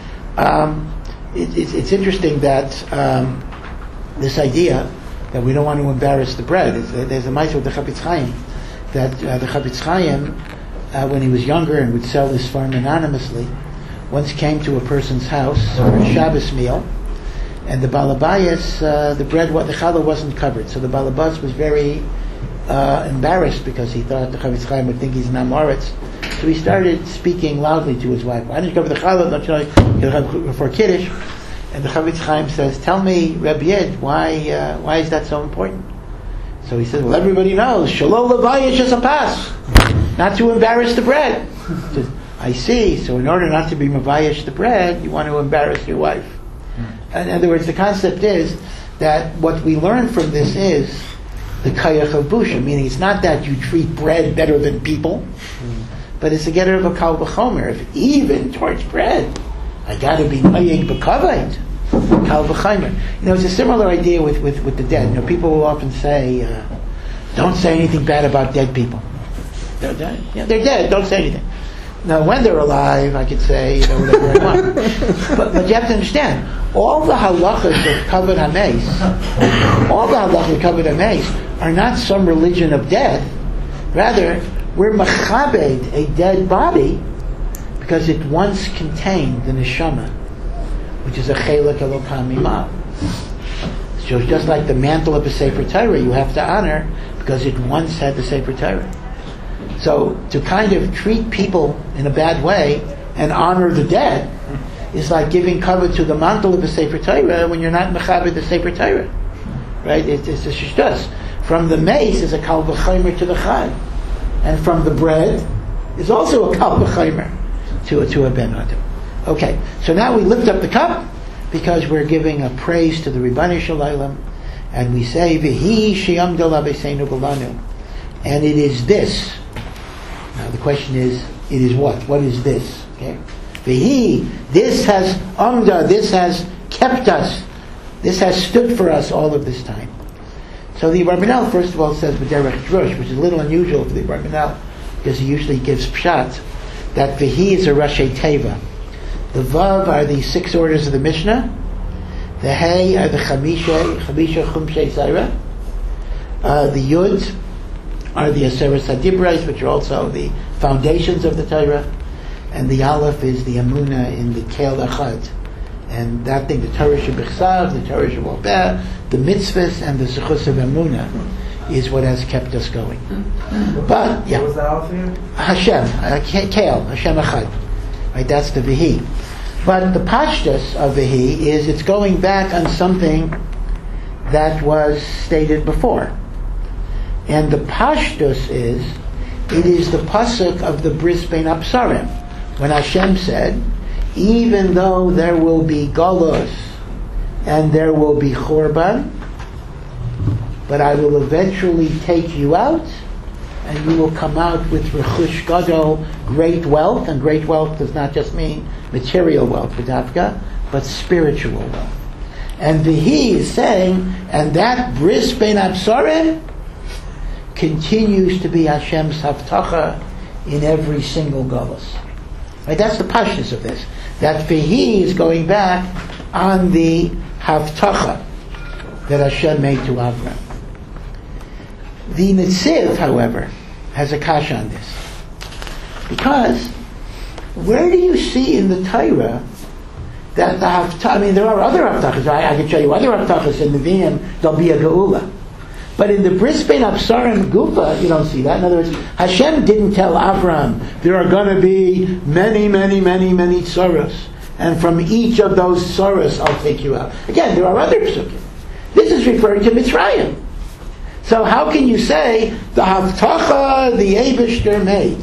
Um, it, it's, it's interesting that um, this idea that we don't want to embarrass the bread. It's, uh, there's a mitzvah with the Chafetz Chaim that uh, the Chafetz Chaim, uh, when he was younger and would sell his farm anonymously, once came to a person's house for a Shabbos meal, and the balabayas, uh, the bread, the challah wasn't covered. So the balabas was very uh, embarrassed because he thought the Chafetz Chaim would think he's an Amoritz. So he started speaking loudly to his wife. Why don't you cover the challah? Don't you know, before Kiddush? And the Chafetz Chaim says, "Tell me, Rabbi Yed, why uh, why is that so important?" So he says, "Well, everybody knows shalom levayish is a pass, not to embarrass the bread." He says, "I see. So in order not to be mevayish the bread, you want to embarrass your wife." In other words, the concept is that what we learn from this is the kayach of busha, meaning it's not that you treat bread better than people, but it's a getter of a kal v'chomer. If even towards bread, I got to be mayig b'kavod, kal v'chomer. You know, it's a similar idea with, with, with the dead. You know, people will often say, uh, "Don't say anything bad about dead people. They're dead. Yeah, they're dead. Don't say anything." Now, when they're alive, I could say, you know, whatever I want. But, but you have to understand, all the halachas of kavod hameis, all the halachas of kavod hameis are not some religion of death. Rather, we're machabed a dead body because it once contained the neshama, which is a chelek elokam imal. So just like the mantle of a Sefer Torah, you have to honor because it once had the Sefer Torah. So to kind of treat people in a bad way and honor the dead is like giving cover to the mantle of a Sefer Torah when you're not mechabed the Sefer Torah, right? It, it's a shishtas. From the mace is a kal v'chomer to the chai, and from the bread is also a kal v'chomer to a to a ben adam. Okay, so now we lift up the cup because we're giving a praise to the Ribono Shel Olam, and we say V'hi she'amda l'Abeseinu b'lanu, and it is this. Now the question is, it is what? What is this? Okay, V'hi, this has amda, this has kept us, this has stood for us all of this time. So the Abarbanel first of all says B'derech Drush, which is a little unusual for the Abarbanel because he usually gives pshat that V'hi is a Rashi Teva. The Vav are the six orders of the Mishnah. The Hey are the Chamisha, Chamisha Chumshei Zaira. Uh, the Yud are the Aseres HaDibrais, which are also the foundations of the Torah. And the Aleph is the Amunah in the Kel Echad. And that thing, the Torah Shebichsav, the Torah Shebalpeh, the Mitzvahs, and the Zechus of Amunah is what has kept us going. But, yeah. What was the Aleph here? Hashem, uh, Kael, Hashem Echad. Right, that's the Vihi. But the Pashtus of Vihi is it's going back on something that was stated before. And the Pashtus is, it is the pasuk of the Bris Bein Absarim, when Hashem said, even though there will be Golos and there will be Chorban, but I will eventually take you out, and you will come out with Rechush Gadol, great wealth, and great wealth does not just mean material wealth, B'davka, but spiritual wealth. And Vihi is saying, and that Bris Bein Absarim continues to be Hashem's Havtacha in every single Golos. Right, that's the pashtus of this. That Vihi is going back on the Havtacha that Hashem made to Avram. The Netziv, however, has a kasha on this. Because where do you see in the Torah that the Havtacha, I mean, there are other Havtachas. I, I can show you other Havtachas in the Nevi'im, there'll be a Geula. But in the Bris Bein Absarim Gufa, you don't see that. In other words, Hashem didn't tell Avram, there are going to be many, many, many, many tzoros. And from each of those tzoros, I'll take you out. Again, there are other psukim. This is referring to Mitzrayim. So how can you say the Havtacha the Eibishter made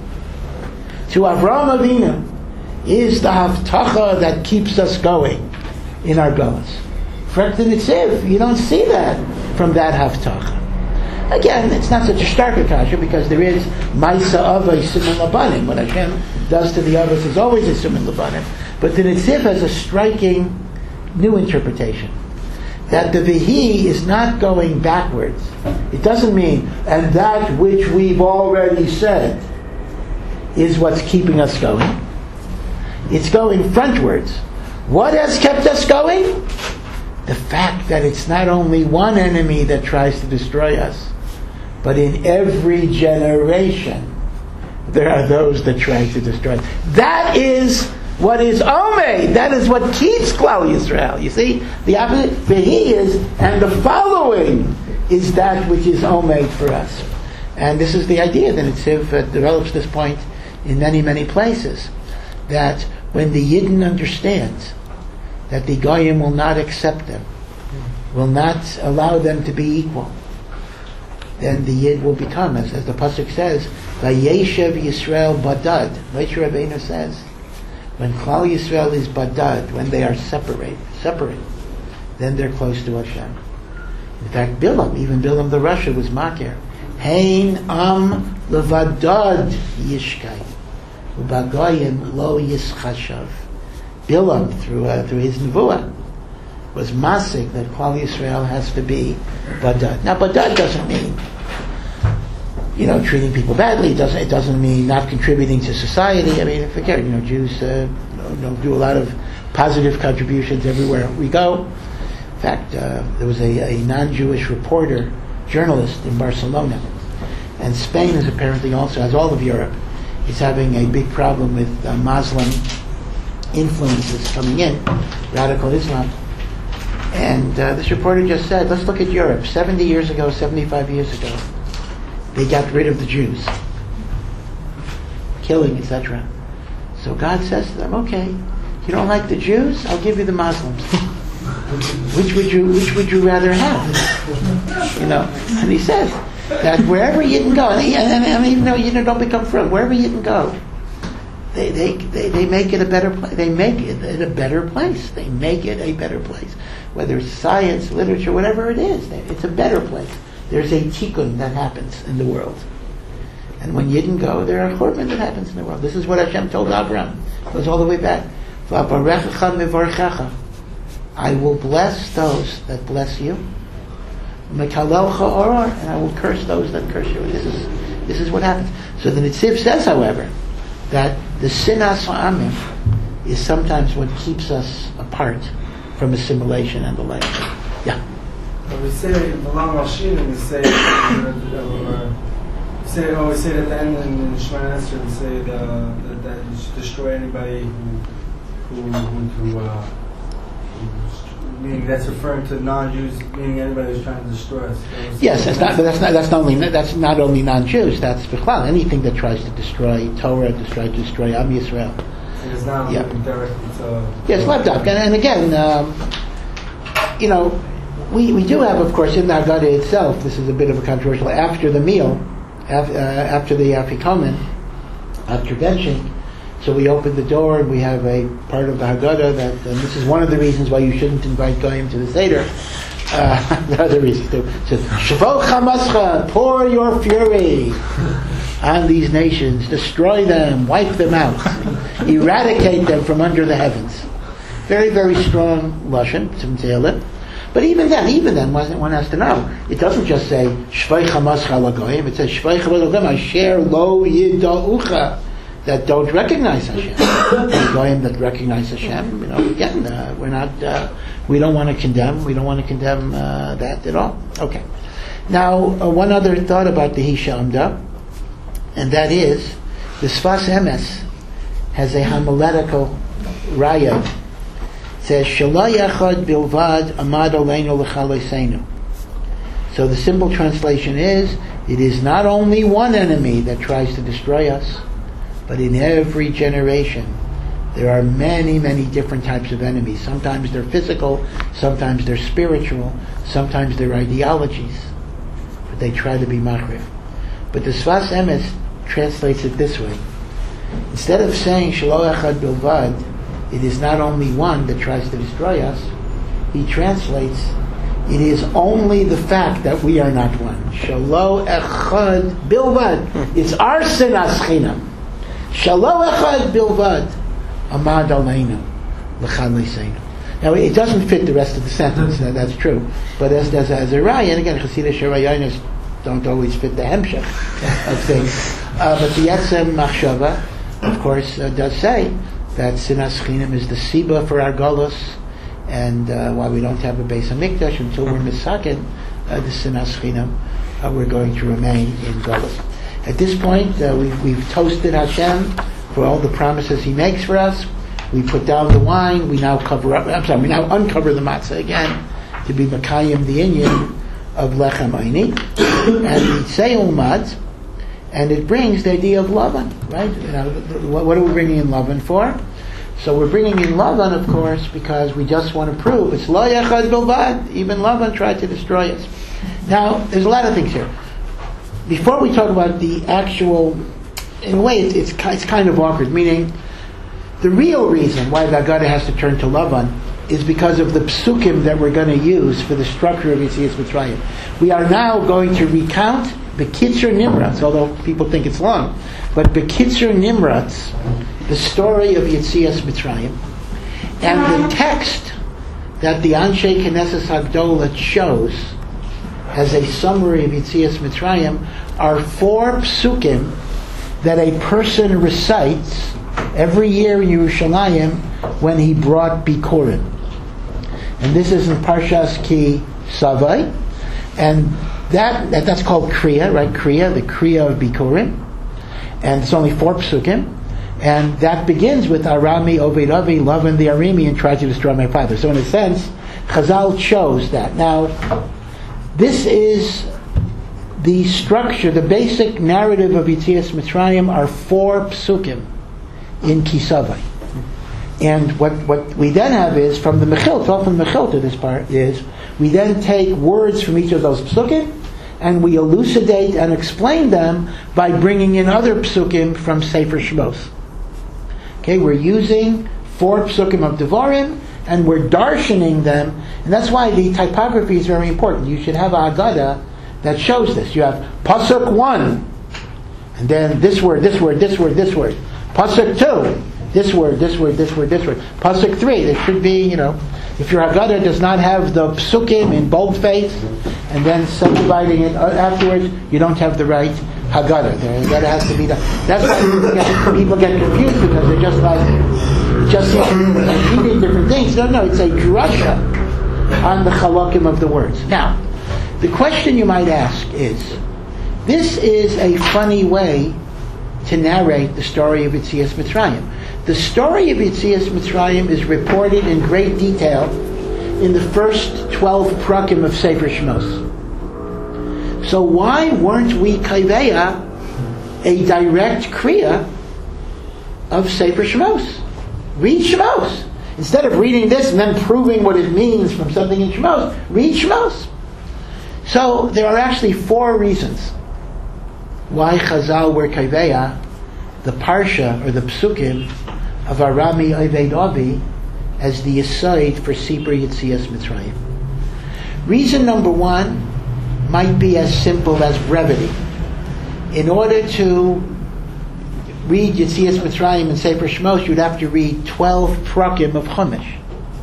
to Avraham Avinu is the Havtacha that keeps us going in our Golos? For the Netziv, you don't see that from that Havtacha. Again, it's not such a stark akasha because there is Maisa Ava Siman Labanim. What Hashem does to the others is always a Siman Labanim. But the Netziv has a striking new interpretation. That the Vihi is not going backwards. It doesn't mean, and that which we've already said is what's keeping us going. It's going frontwards. What has kept us going? The fact that it's not only one enemy that tries to destroy us, but in every generation there are those that try to destroy us. That is what is Omed. That is what keeps Klal Yisrael. You see, the opposite, Vihi is, and the following is that which is Omed for us. And this is the idea that Netziv uh, develops this point in many, many places. That when the Yidden understands that the Goyim will not accept them, will not allow them to be equal, then the Yid will become, as, as the Pasuk says, Vayeshev Yisrael Badad. Moshe Rabbeinu says, when Klal Yisrael is Badad, when they are separate, separate, then they're close to Hashem. In fact, Bilam, even Bilam the Rasha was Makir. Hein am levadad yishkai, u'bagoyim lo yischashav. Bilam, through uh, through his nevuah, was masik that Klal Yisrael has to be badad. Now, badad doesn't mean, you know, treating people badly. It doesn't. It doesn't mean not contributing to society. I mean, forget it. You know, Jews uh, you know, do a lot of positive contributions everywhere we go. In fact, uh, there was a, a non-Jewish reporter, journalist in Barcelona, and Spain is apparently also, as all of Europe, is having a big problem with uh, Muslim influences coming in, radical Islam. And uh, this reporter just said, let's look at Europe. seventy years ago, seventy-five years ago, they got rid of the Jews. Killing, et cetera. So God says to them, okay, you don't like the Jews? I'll give you the Muslims. Which would you which would you rather have? You know, and he says that wherever you can go, and, he, and, and even though you know, don't become friends, wherever you can go, they, they they they make it a better place. They make it a better place. They make it a better place. Whether it's science, literature, whatever it is, it's a better place. There's a tikkun that happens in the world. And when Yidden go, there are churban that happens in the world. This is what Hashem told Abraham. It goes all the way back. I will bless those that bless you. And I will curse those that curse you. This is this is what happens. So the Netziv says, however, that the sinas ha'amim is sometimes what keeps us apart from assimilation and the like. Yeah. But we say Malam Rashid, and we say, uh, we say, oh, we say at the end in Shemana Esrei, we say the, that, that you should destroy anybody who who who, who uh, Meaning that's referring to non-Jews, meaning anybody who's trying to destroy us. Yes, that's not. But that's not. That's not only. That's not only non-Jews. That's Bechlal. Anything that tries to destroy Torah, to try to destroy Am Yisrael. And it's not Yeah. directly to. Yes, left up. And, and again, um, you know, we we do have, of course, in the Haggadah itself. This is a bit of a controversial. After the meal, af, uh, after the Afikomen, after benching. So we open the door and we have a part of the Haggadah that, and this is one of the reasons why you shouldn't invite Goyim to the Seder. Uh, there are other reasons too. It says, Shvo Chamascha, pour your fury on these nations, destroy them, wipe them out, eradicate them from under the heavens. Very, very strong Lashon, some Tehillim. But even then, even then, one has to know. It doesn't just say, Shvo Chamascha l'Goyim, it says, Shvo Chamascha l'Goyim, Asher lo yida'ucha, that don't recognize Hashem. Goyim that recognize Hashem, you know, again, uh, we're not, uh, we don't want to condemn, we don't want to condemn uh, that at all. Okay. Now, uh, one other thought about the Hisha Amda, and that is, the Sfas Emes has a homiletical raya. It says, Shala yachad bilvad amad aleinu l'chaloseinu. So the simple translation is, it is not only one enemy that tries to destroy us, but in every generation, there are many, many different types of enemies. Sometimes they're physical, sometimes they're spiritual, sometimes they're ideologies. But they try to be machriv. But the Sfas Emes translates it this way. Instead of saying, Shelo echad bilvad, it is not only one that tries to destroy us, he translates, it is only the fact that we are not one. Shelo echad bilvad. It's our sinas chinam. Shalo echad bilvad amad aleinu l'chaloseinu. Now it doesn't fit the rest of the sentence. That, that's true. But as as, as a raya, and again, Chassidish Rayanos don't always fit the hemshech of things. Uh, but the Yetzem Machshava, of course, uh, does say that Sinas Chinam is the Siba for our Golus, and uh, while we don't have a Beis Hamikdash until we're misaken uh, the Sinas Chinam, uh, we're going to remain in Golus. At this point, uh, we've, we've toasted Hashem for all the promises He makes for us. We put down the wine. We now cover up. I'm sorry. We now uncover the matzah again to be Makayim the inyan of Lechem Aini and the Seil Mad, and it brings the idea of Lavan, right? You know, what are we bringing in Lavan for? So we're bringing in Lavan, of course, because we just want to prove it's Lo Yachad Bilvad. Even Lavan tried to destroy us. Now, there's a lot of things here. Before we talk about the actual, in a way, it's, it's it's kind of awkward. Meaning, the real reason why the Haggadah has to turn to Lavan is because of the psukim that we're going to use for the structure of Yetzias Mitzrayim. We are now going to recount Bekitzer Nimratz, although people think it's long, but Bekitzer Nimratz, the story of Yetzias Mitzrayim, and the text that the Anshe Knesset Hagdolah chose as a summary of Yetzias Mitzrayim are four psukim that a person recites every year in Yerushalayim when he brought Bikurim. And this is in Parshas Ki Savai, and that, that that's called Kriya, right? Kriya, the Kriya of Bikurim, and it's only four psukim, and that begins with Arami Oved Avi, Lavan the Aramean tried to destroy my father. So in a sense, Chazal chose that. Now, this is the structure, the basic narrative of Yetzias Mitzrayim are four psukim in Kisavai. And what, what we then have is, from the Mechil, all from the Mechil to this part, is we then take words from each of those psukim and we elucidate and explain them by bringing in other psukim from Sefer Shmos. Okay, we're using four psukim of Devarim and we're darshaning them, and that's why the typography is very important. You should have a Haggadah that shows this. You have Pasuk one, and then this word, this word, this word, this word. Pasuk two, this word, this word, this word, this word. Pasuk three, there should be, you know, if your Haggadah does not have the psukim in boldface, and then subdividing it afterwards, you don't have the right Haggadah. The Haggadah has to be done. That's why people get confused, because they're just like, just reading different things. No, no, it's a drasha on the chalakim of the words. Now, the question you might ask is, this is a funny way to narrate the story of Yetzias Mitzrayim. The story of Yetzias Mitzrayim is reported in great detail in the first twelve prakim of Sefer Shmos. So why weren't we kaiveya a direct kriya of Sefer Shmos? Read Shmos. Instead of reading this and then proving what it means from something in Shmos, read Shmos. So there are actually four reasons why Chazal were kaiveya the parsha or the psukim of Arami Oved Avi as the aside for Sipur Yetzias Mitzrayim. Reason number one might be as simple as brevity. In order to read Yetzias Mitzrayim and Sefer Shmos, you'd have to read twelve prakim of Chumash.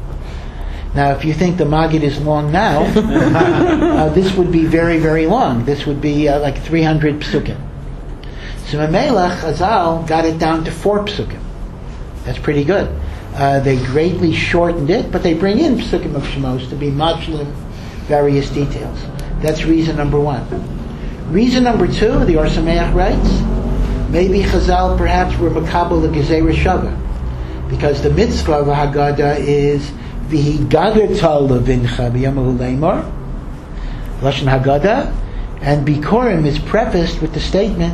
Now, if you think the Maggid is long now, uh, this would be very, very long. This would be uh, like three hundred psukim. So Mamela Chazal got it down to four psukim. That's pretty good. Uh, they greatly shortened it, but they bring in psukim of Shmos to be mashlim various details. That's reason number one. Reason number two, the Or Sameach writes, maybe Chazal perhaps were makabel the Gezerah Shava, because the mitzvah of Haggadah is v'higadata levincha b'yamahu leimor, Lashon Haggadah, and Bikurim is prefaced with the statement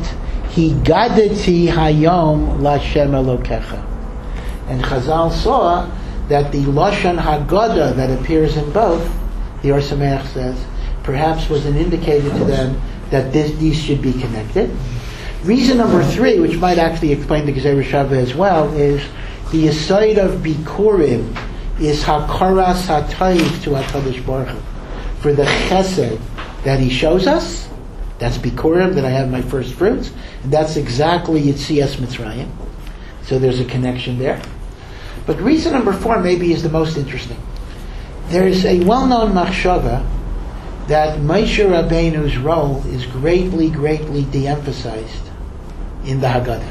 Higadati hayom Lashem Elokecha. And Chazal saw that the Lashon Haggadah that appears in both, the Or Sameach says, perhaps was an indicator to them that this, these should be connected. Reason number three, which might actually explain the Gezerah Shava as well, is the aside of Bikurim is Hakaras HaTayv to HaKadosh Baruch Hu. For the chesed that he shows us, that's Bikurim, that I have my first fruits, and that's exactly Yetzias Mitzrayim. So there's a connection there. But reason number four maybe is the most interesting. There's a well-known machshava that Moshe Rabbeinu's role is greatly, greatly de-emphasized in the Haggadah.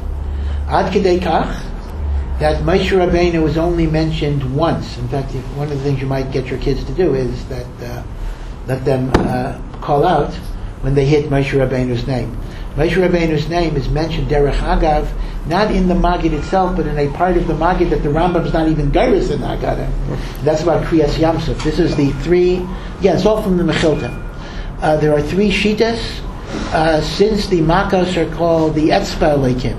Ad kedei kach, that Moshe Rabbeinu is only mentioned once. In fact, if one of the things you might get your kids to do is that uh, let them uh, call out when they hit Moshe Rabbeinu's name. Moshe Rabbeinu's name is mentioned derech agav, not in the Maggid itself, but in a part of the Maggid that the Rambam's not even geiris in the Haggadah. That's about Kriyas Yamsuf. This is the three, yeah, it's all from the Mechilta. Uh, there are three shitas, uh, since the Makkos are called the Etzba Elokim,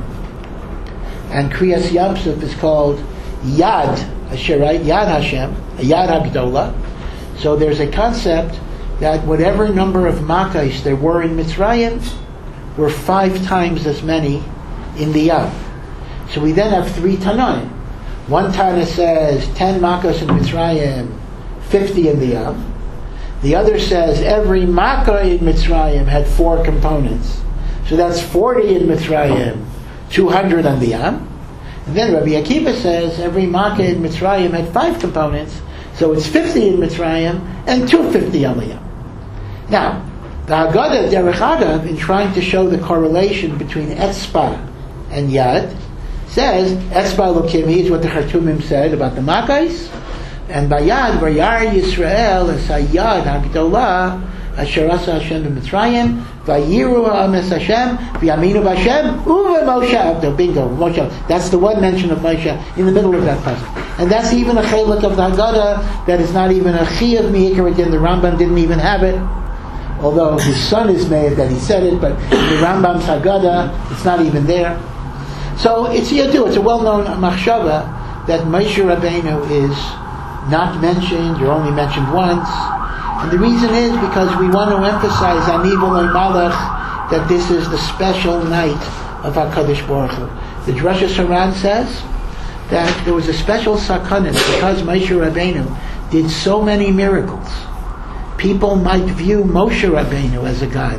and Kriyas Yamsuf is called Yad, Asherait, Yad Hashem, Yad Hagdola. So there's a concept that whatever number of Makkos there were in Mitzrayim were five times as many in the Yad. So we then have three Tanaim. One Tana says ten Makkos in Mitzrayim, fifty in the Yad. The other says every Makkah in Mitzrayim had four components. So that's forty in Mitzrayim, two hundred on the Yam. And then Rabbi Akiva says every Makkah in Mitzrayim had five components, so it's fifty in Mitzrayim and two hundred fifty on the Yam. Now, the Haggadah, derech agav, in trying to show the correlation between Etzba and Yad, says Etzba Elokim is what the Chartumim said about the Makkos, and by Yad, Vayar Yisrael es Hayad Hagdolah Asher Asa Hashem b'Mitzrayim Vayiru Ha'ames Hashem V'yaminu b'Hashem Uve Moshe Abdo. Bingo, Moshe. That's the one mention of Moshe in the middle of that passage. And that's even a chelik of the Haggadah that is not even a chi of Me'ikar. Again, the Rambam didn't even have it. Although his son is made that he said it, but in the Rambam's Haggadah, it's not even there. So it's Yadu, it's a well-known machshava that Moshe Rabbeinu is not mentioned, or only mentioned once. And the reason is because we want to emphasize Aniv Oloi Malach, that this is the special night of HaKadosh Baruch Hu. The Drush Haran says that there was a special sakanis because Moshe Rabbeinu did so many miracles. People might view Moshe Rabbeinu as a god.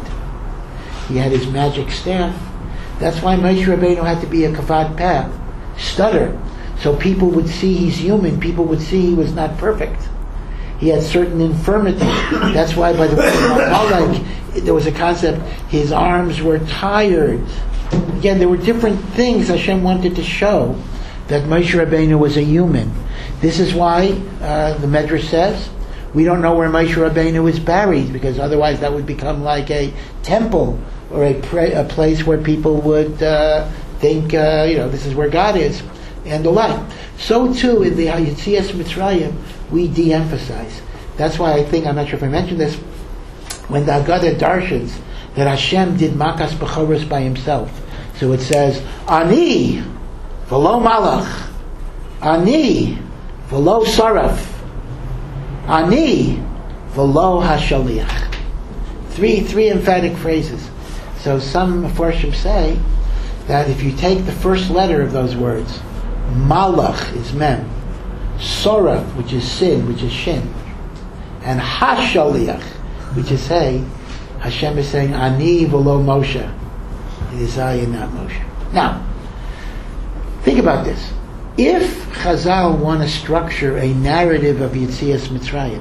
He had his magic staff. That's why Moshe Rabbeinu had to be a kavad peh, stutter, so people would see he's human. People would see he was not perfect. He had certain infirmities. That's why by the way, there was a concept, his arms were tired. Again, there were different things Hashem wanted to show that Moshe Rabbeinu was a human. This is why uh, the Medrash says, we don't know where Moshe Rabbeinu is buried, because otherwise that would become like a temple or a, pra- a place where people would uh, think, uh, you know, this is where God is, and the like. So too in the Yetzias Mitzrayim, we de-emphasize. That's why I think, I'm not sure if I mentioned this, when the Haggadah darshans that Hashem did Makas Bechoros by himself. So it says, Ani v'lo malach, Ani v'lo saraf, Ani v'lo hashaliach. Three, three emphatic phrases. So some Mefarshim say that if you take the first letter of those words, malach is mem, soraf, which is sin, which is shin, and hashaliach, which is hey, Hashem is saying, Ani v'lo Moshe. It is I and not Moshe. Now, think about this. If Chazal want to structure a narrative of Yetzias Mitzrayim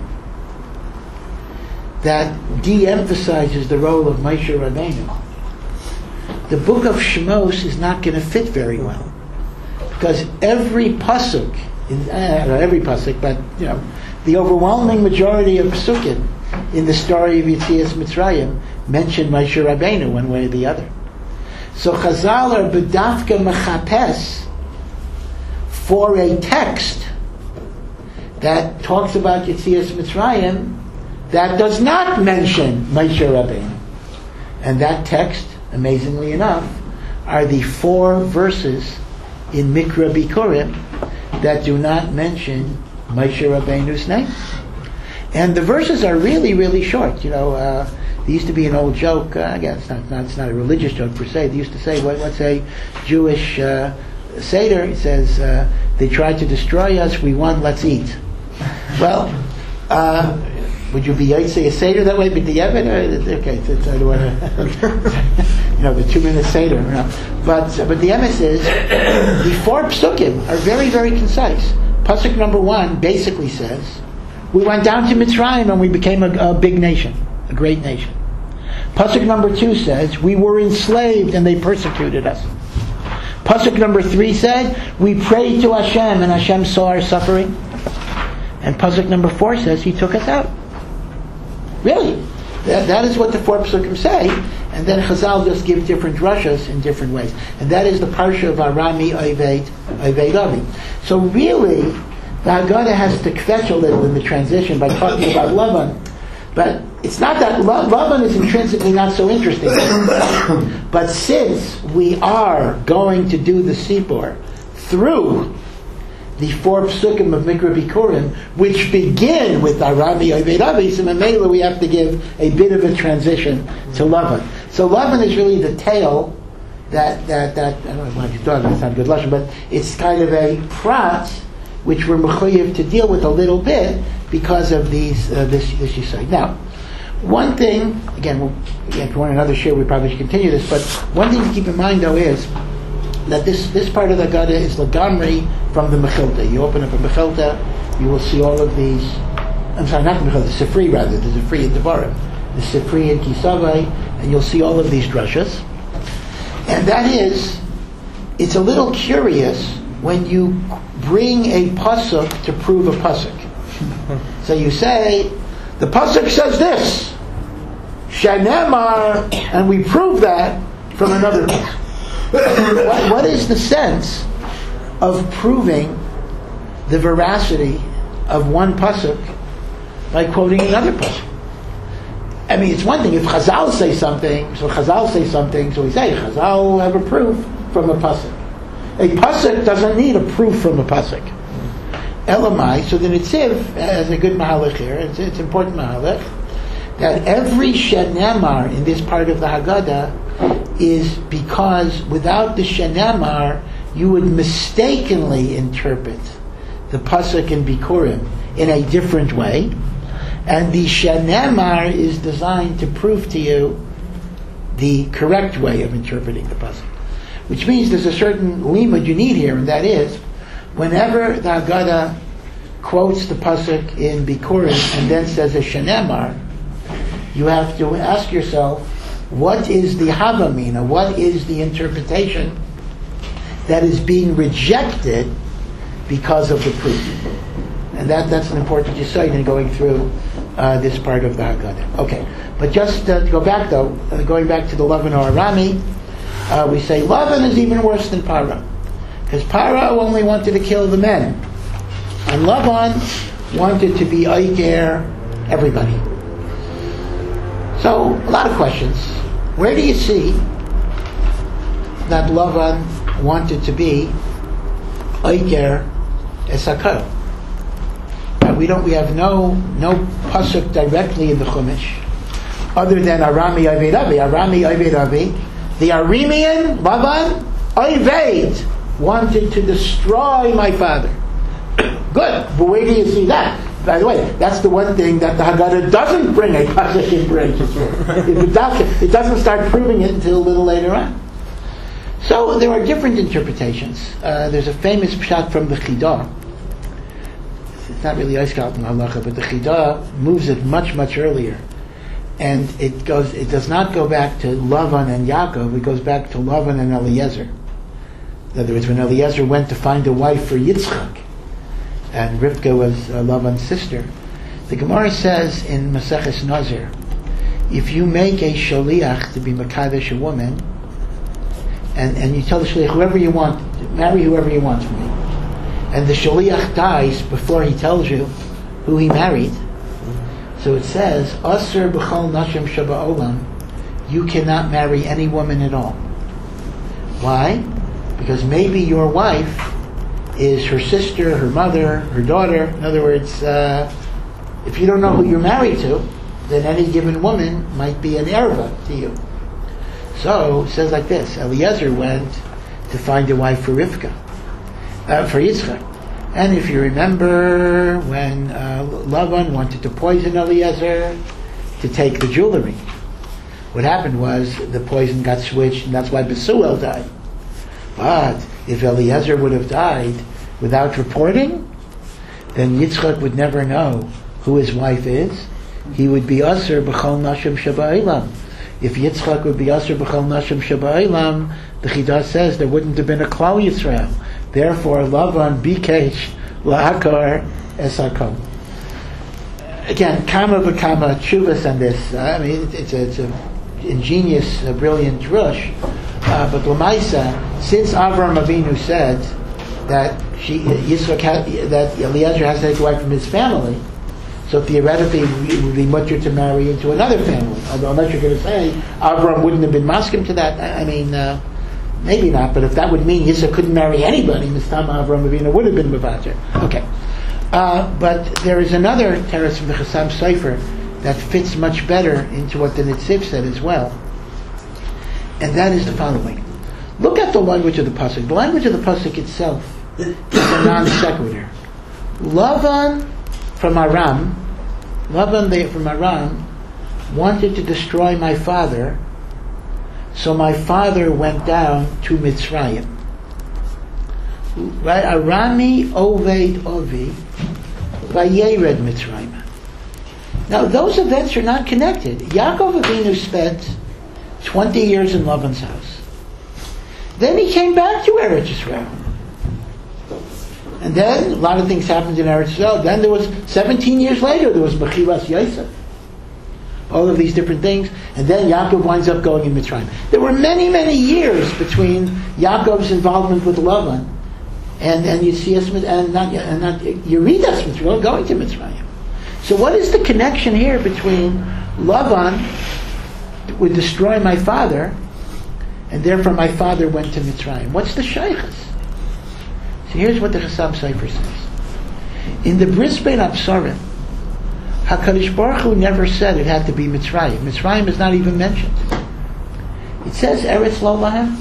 that de-emphasizes the role of Moshe Rabbeinu, the book of Shmos is not going to fit very well. Because every pasuk, in, uh, not every pasuk, but you know, the overwhelming majority of pasukim in the story of Yetzias Mitzrayim mention Moshe Rabbeinu one way or the other. So Chazal are bedafka mechapes for a text that talks about Yetzias Mitzrayim that does not mention Moshe Rabbeinu. And that text, amazingly enough, are the four verses in Mikra Bikurim that do not mention Moshe Rabbeinu's name. And the verses are really, really short. You know, uh, there used to be an old joke. Uh, again, it's not, not, it's not a religious joke per se. They used to say, what, what's a Jewish uh, Seder? It says, uh, they tried to destroy us, we won, let's eat. Well, uh, would you be say a Seder that way? But the evidence, okay, it's, I don't want to, you know, the two-minute Seder. You know. But but the emes is the four psukim are very, very concise. Pasuk number one basically says, we went down to Mitzrayim and we became a, a big nation, a great nation. Pasuk number two says, we were enslaved and they persecuted us. Pasuk number three said, we prayed to Hashem and Hashem saw our suffering. And Pasuk number four says, He took us out. Really? That, that is what the four Pasukim say. And then Chazal just give different drashas in different ways. And that is the parsha of Arami Oived Oived Avi. So really, the Haggadah has to kvetch a little in the transition by talking about Lavan. But it's not that Lavan is intrinsically not so interesting. But since we are going to do the Sipur through the four psukim of Mikra Bikurim, which begin with Arami Oived Avi, so Mamela we have to give a bit of a transition to Lavan. So Lavan is really the tale that, that, that I don't know if you thought that's not a good lesson, but it's kind of a prat which we're mechuyev to deal with a little bit because of these uh, this this yisod. Now, one thing, again, we'll, if you want another share, we probably should continue this, but one thing to keep in mind though is that this, this part of the Haggadah is Lagamri from the Mechilta. You open up a Mechilta, you will see all of these, I'm sorry, not the Mechilta, the Sifri rather, the Sifri in Devarim, the Sifri in Kisavai, and you'll see all of these drashas. And that is, it's a little curious when you bring a pasuk to prove a pasuk. So you say, the pasuk says this, Shenemar, and we prove that from another pasuk. what, what is the sense of proving the veracity of one pasuk by quoting another pasuk? I mean, it's one thing if Chazal say something, so Chazal say something, so we say Chazal have a proof from a pasuk. A pasuk doesn't need a proof from a pasuk. Elamai, so the Nitziv has a good mahalach here. It's, it's important mahalach that every shenemar in this part of the Haggadah is because without the shenemar you would mistakenly interpret the pasuk in Bikurim in a different way, and the shenemar is designed to prove to you the correct way of interpreting the pasuk. Which means there's a certain limud you need here, and that is, whenever the Haggadah quotes the pasuk in Bikurim and then says a shenemar, you have to ask yourself, what is the havamina? What is the interpretation that is being rejected because of the proof? And that, that's an important yesod in going through uh, this part of the Haggadah. Okay, but just uh, to go back though, uh, going back to the Lavan or Arami, uh, we say Lavan is even worse than Paro, because Paro only wanted to kill the men, and Lavan wanted to be Aiker everybody. So, a lot of questions. Where do you see that Lavan wanted to be Aiker Esakar? We don't. We have no no pasuk directly in the Chumash, other than Arami Oved Avi. Arami Oved Avi, the Aramean Lavan Oved wanted to destroy my father. Good, but where do you see that? By the way, that's the one thing that the Haggadah doesn't bring a pasuk in Bereshit for. It doesn't, it doesn't start proving it until a little later on. So there are different interpretations. Uh, there's a famous pshat from the Chidah. It's not really Eiskalt in Halacha, but the Chidah moves it much, much earlier. And it goes. It does not go back to Lavan and Yaakov, it goes back to Lavan and Eliezer. In other words, when Eliezer went to find a wife for Yitzchak, and Rivka was uh, Lavan's sister, the Gemara says in Maseches Nazir, if you make a shaliach to be Makadesh a woman, and, and you tell the shaliach, whoever you want, marry whoever you want for me, and the shaliach dies before he tells you who he married, so it says, Asr b'chol nashim shaba'olam, you cannot marry any woman at all. Why? Because maybe your wife is her sister, her mother, her daughter. In other words, uh, if you don't know who you're married to, then any given woman might be an erva to you. So, it says like this, Eliezer went to find a wife for Rivka, uh, for Yitzchak. And if you remember, when uh, Lavan wanted to poison Eliezer to take the jewelry, what happened was the poison got switched, and that's why Besuel died. But if Eliezer would have died without reporting, then Yitzchak would never know who his wife is. He would be Asr b'chol nashim shaba'ilam. If Yitzchak would be Asr b'chol nashim shaba'ilam, the Chidah says there wouldn't have been a Klal Yisrael. Therefore, Lavan bikesh la'akar esakol. Again, kama v'kama tshuvas on this. I mean, it's a, it's a ingenious, a brilliant drush. Uh, but Lamaisa, since Avram Avinu said that she, Yitzchak had, that Eliezer has to take a wife from his family, so theoretically it would be mutter to marry into another family. Although unless you're going to say Avram wouldn't have been maskim to that, I mean, uh, maybe not. But if that would mean Yitzchak couldn't marry anybody, Mistam Avram Avinu would have been mevater. Okay, uh, but there is another teretz from the Chassam Sofer that fits much better into what the Nitziv said as well. And that is the following. Look at the language of the pasuk. The language of the pasuk itself is a non sequitur. Lavan from Aram, Lavan the, from Aram wanted to destroy my father, so my father went down to Mitzrayim. Right? Arami Oved Ovi Vayered Mitzrayim. Now those events are not connected. Yaakov Avinu spent twenty years in Lavan's house. Then he came back to Eretz Yisrael. And then a lot of things happened in Eretz Yisrael. Then there was, seventeen years later, there was Mechilas Yosef. All of these different things. And then Yaakov winds up going in Mitzrayim. There were many, many years between Yaakov's involvement with Lavan and, and Yitzias, and not, and not Yeridas Mitzrayim, going to Mitzrayim. So what is the connection here between Lavan would destroy my father, and therefore my father went to Mitzrayim? What's the shaykhs? So here's what the Chassam Sofer says. In the Bris Bein Absarim, HaKadosh Baruch Hu never said it had to be Mitzrayim. Mitzrayim is not even mentioned. It says Eretz Lo Lahem.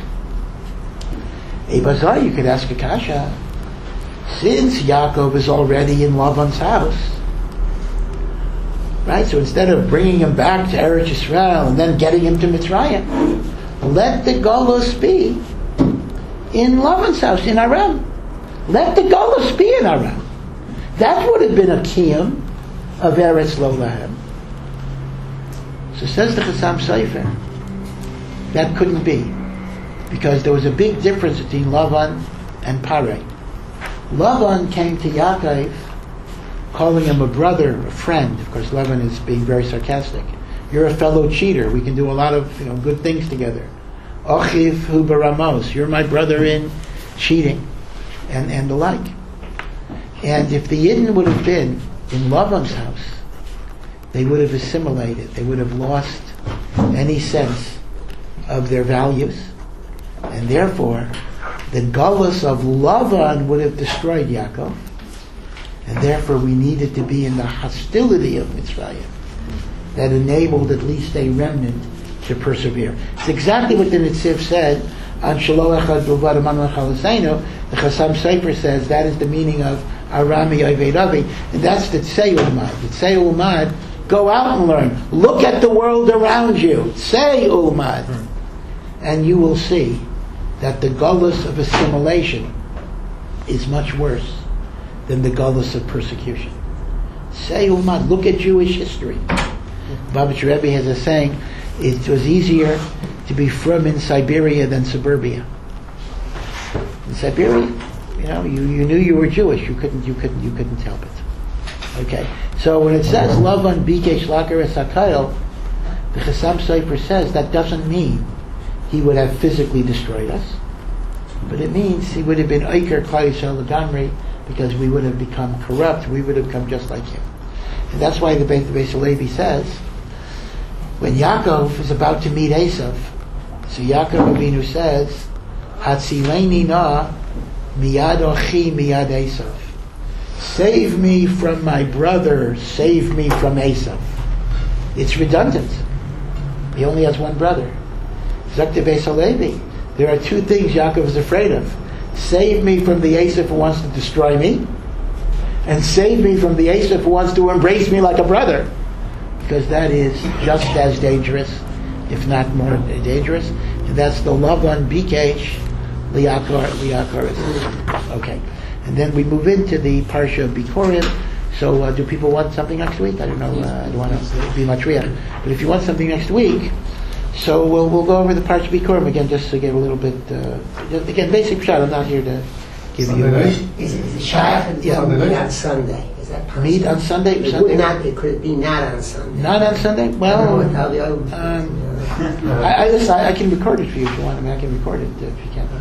Ebazai, you could ask a kasha. Since Yaakov is already in Lavan's house, right? So instead of bringing him back to Eretz Yisrael and then getting him to Mitzrayim, let the Golos be in Lavan's house, in Aram. Let the Golos be in Aram. That would have been a kiyum of Eretz Lo Lahem. So says the Chassam Sofer, that couldn't be, because there was a big difference between Lavan and Parei. Lavan came to Yaakov calling him a brother, a friend. Of course, Lavan is being very sarcastic. You're a fellow cheater. We can do a lot of, you know, good things together. Ochiv hu baramos. You're my brother in cheating, and, and the like. And if the Yidden would have been in Lavan's house, they would have assimilated. They would have lost any sense of their values. And therefore, the gullus of Lavan would have destroyed Yaakov. And therefore, we needed to be in the hostility of Mitzrayim that enabled at least a remnant to persevere. It's exactly what the Netziv said on Shaloach Bilvad Amanu Chalaseinu. The Chassam Sofer says that is the meaning of Arami Oivei Ravi, and that's the Tzei Ulmad. The Tzei Ulmad, go out and learn. Look at the world around you. Tzei Ulmad. And you will see that the gullus of assimilation is much worse than the gullus of persecution. Tzei Ulmad. Look at Jewish history. Babich Rebbe has a saying, it was easier to be from in Siberia than suburbia. In Siberia, you know, you, you knew you were Jewish. You couldn't, you couldn't, you couldn't help it. Okay. So when it says Lavan Bikesh Laker Esakayel, the Chassam Sofer says that doesn't mean he would have physically destroyed us, but it means he would have been Eiker Klal Yisrael Lagamri, because we would have become corrupt. We would have become just like him. And that's why the Beit Beis Halevi says, when Yaakov is about to meet Esav, so Yaakov Avinu says, Hatzileni na miyad achi miyad Esav. Save me from my brother, save me from Esav. It's redundant. He only has one brother. Zakta Beis Halevi. There are two things Yaakov is afraid of. Save me from the Esav who wants to destroy me, and save me from the Esav who wants to embrace me like a brother. Because that is just as dangerous, if not more dangerous. And that's the Lavan Bikesh Liakar Liakar. Okay. And then we move into the Parsha of Bikurim. So uh, do people want something next week? I don't know. Uh, I don't want to be matriach. But if you want something next week, so we'll we'll go over the Parsha of Bikurim again, just to give a little bit. Uh, again, basic shot. I'm not here to give Sunday you. night? Is it, is it Shabbat? Yeah. Meet on Sunday. Is that possible? Meet on Sunday. It Sunday. would not. It could be not on Sunday. Not on Sunday. I don't know Well, what how the other. um, I, I, listen, I, I can record it for you if you want. I mean, I can record it if you can. Uh,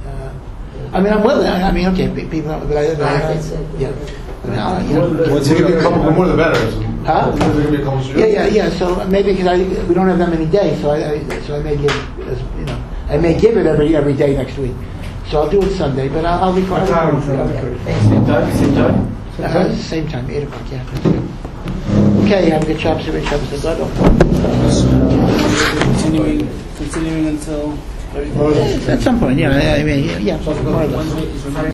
I mean, I'm willing. I, I mean, okay, pe- people. But I, but I, yeah. I mean, I'll, you know, It's going to be a couple, the more the better. Huh? It's going to be a couple yeah, yeah, yeah. So maybe because I we don't have that many days, so I, I so I may give as, you know I may give it every every day next week. So I'll do it Sunday, but I'll, I'll record. What time? I'll record it. Same time? Same time? Uh, same time, eight o'clock. Yeah. That's good. Okay, have a good Shabbos, every Shabbos Agado. Continuing, continuing until. At some point, yeah. I I mean, yeah. More or less.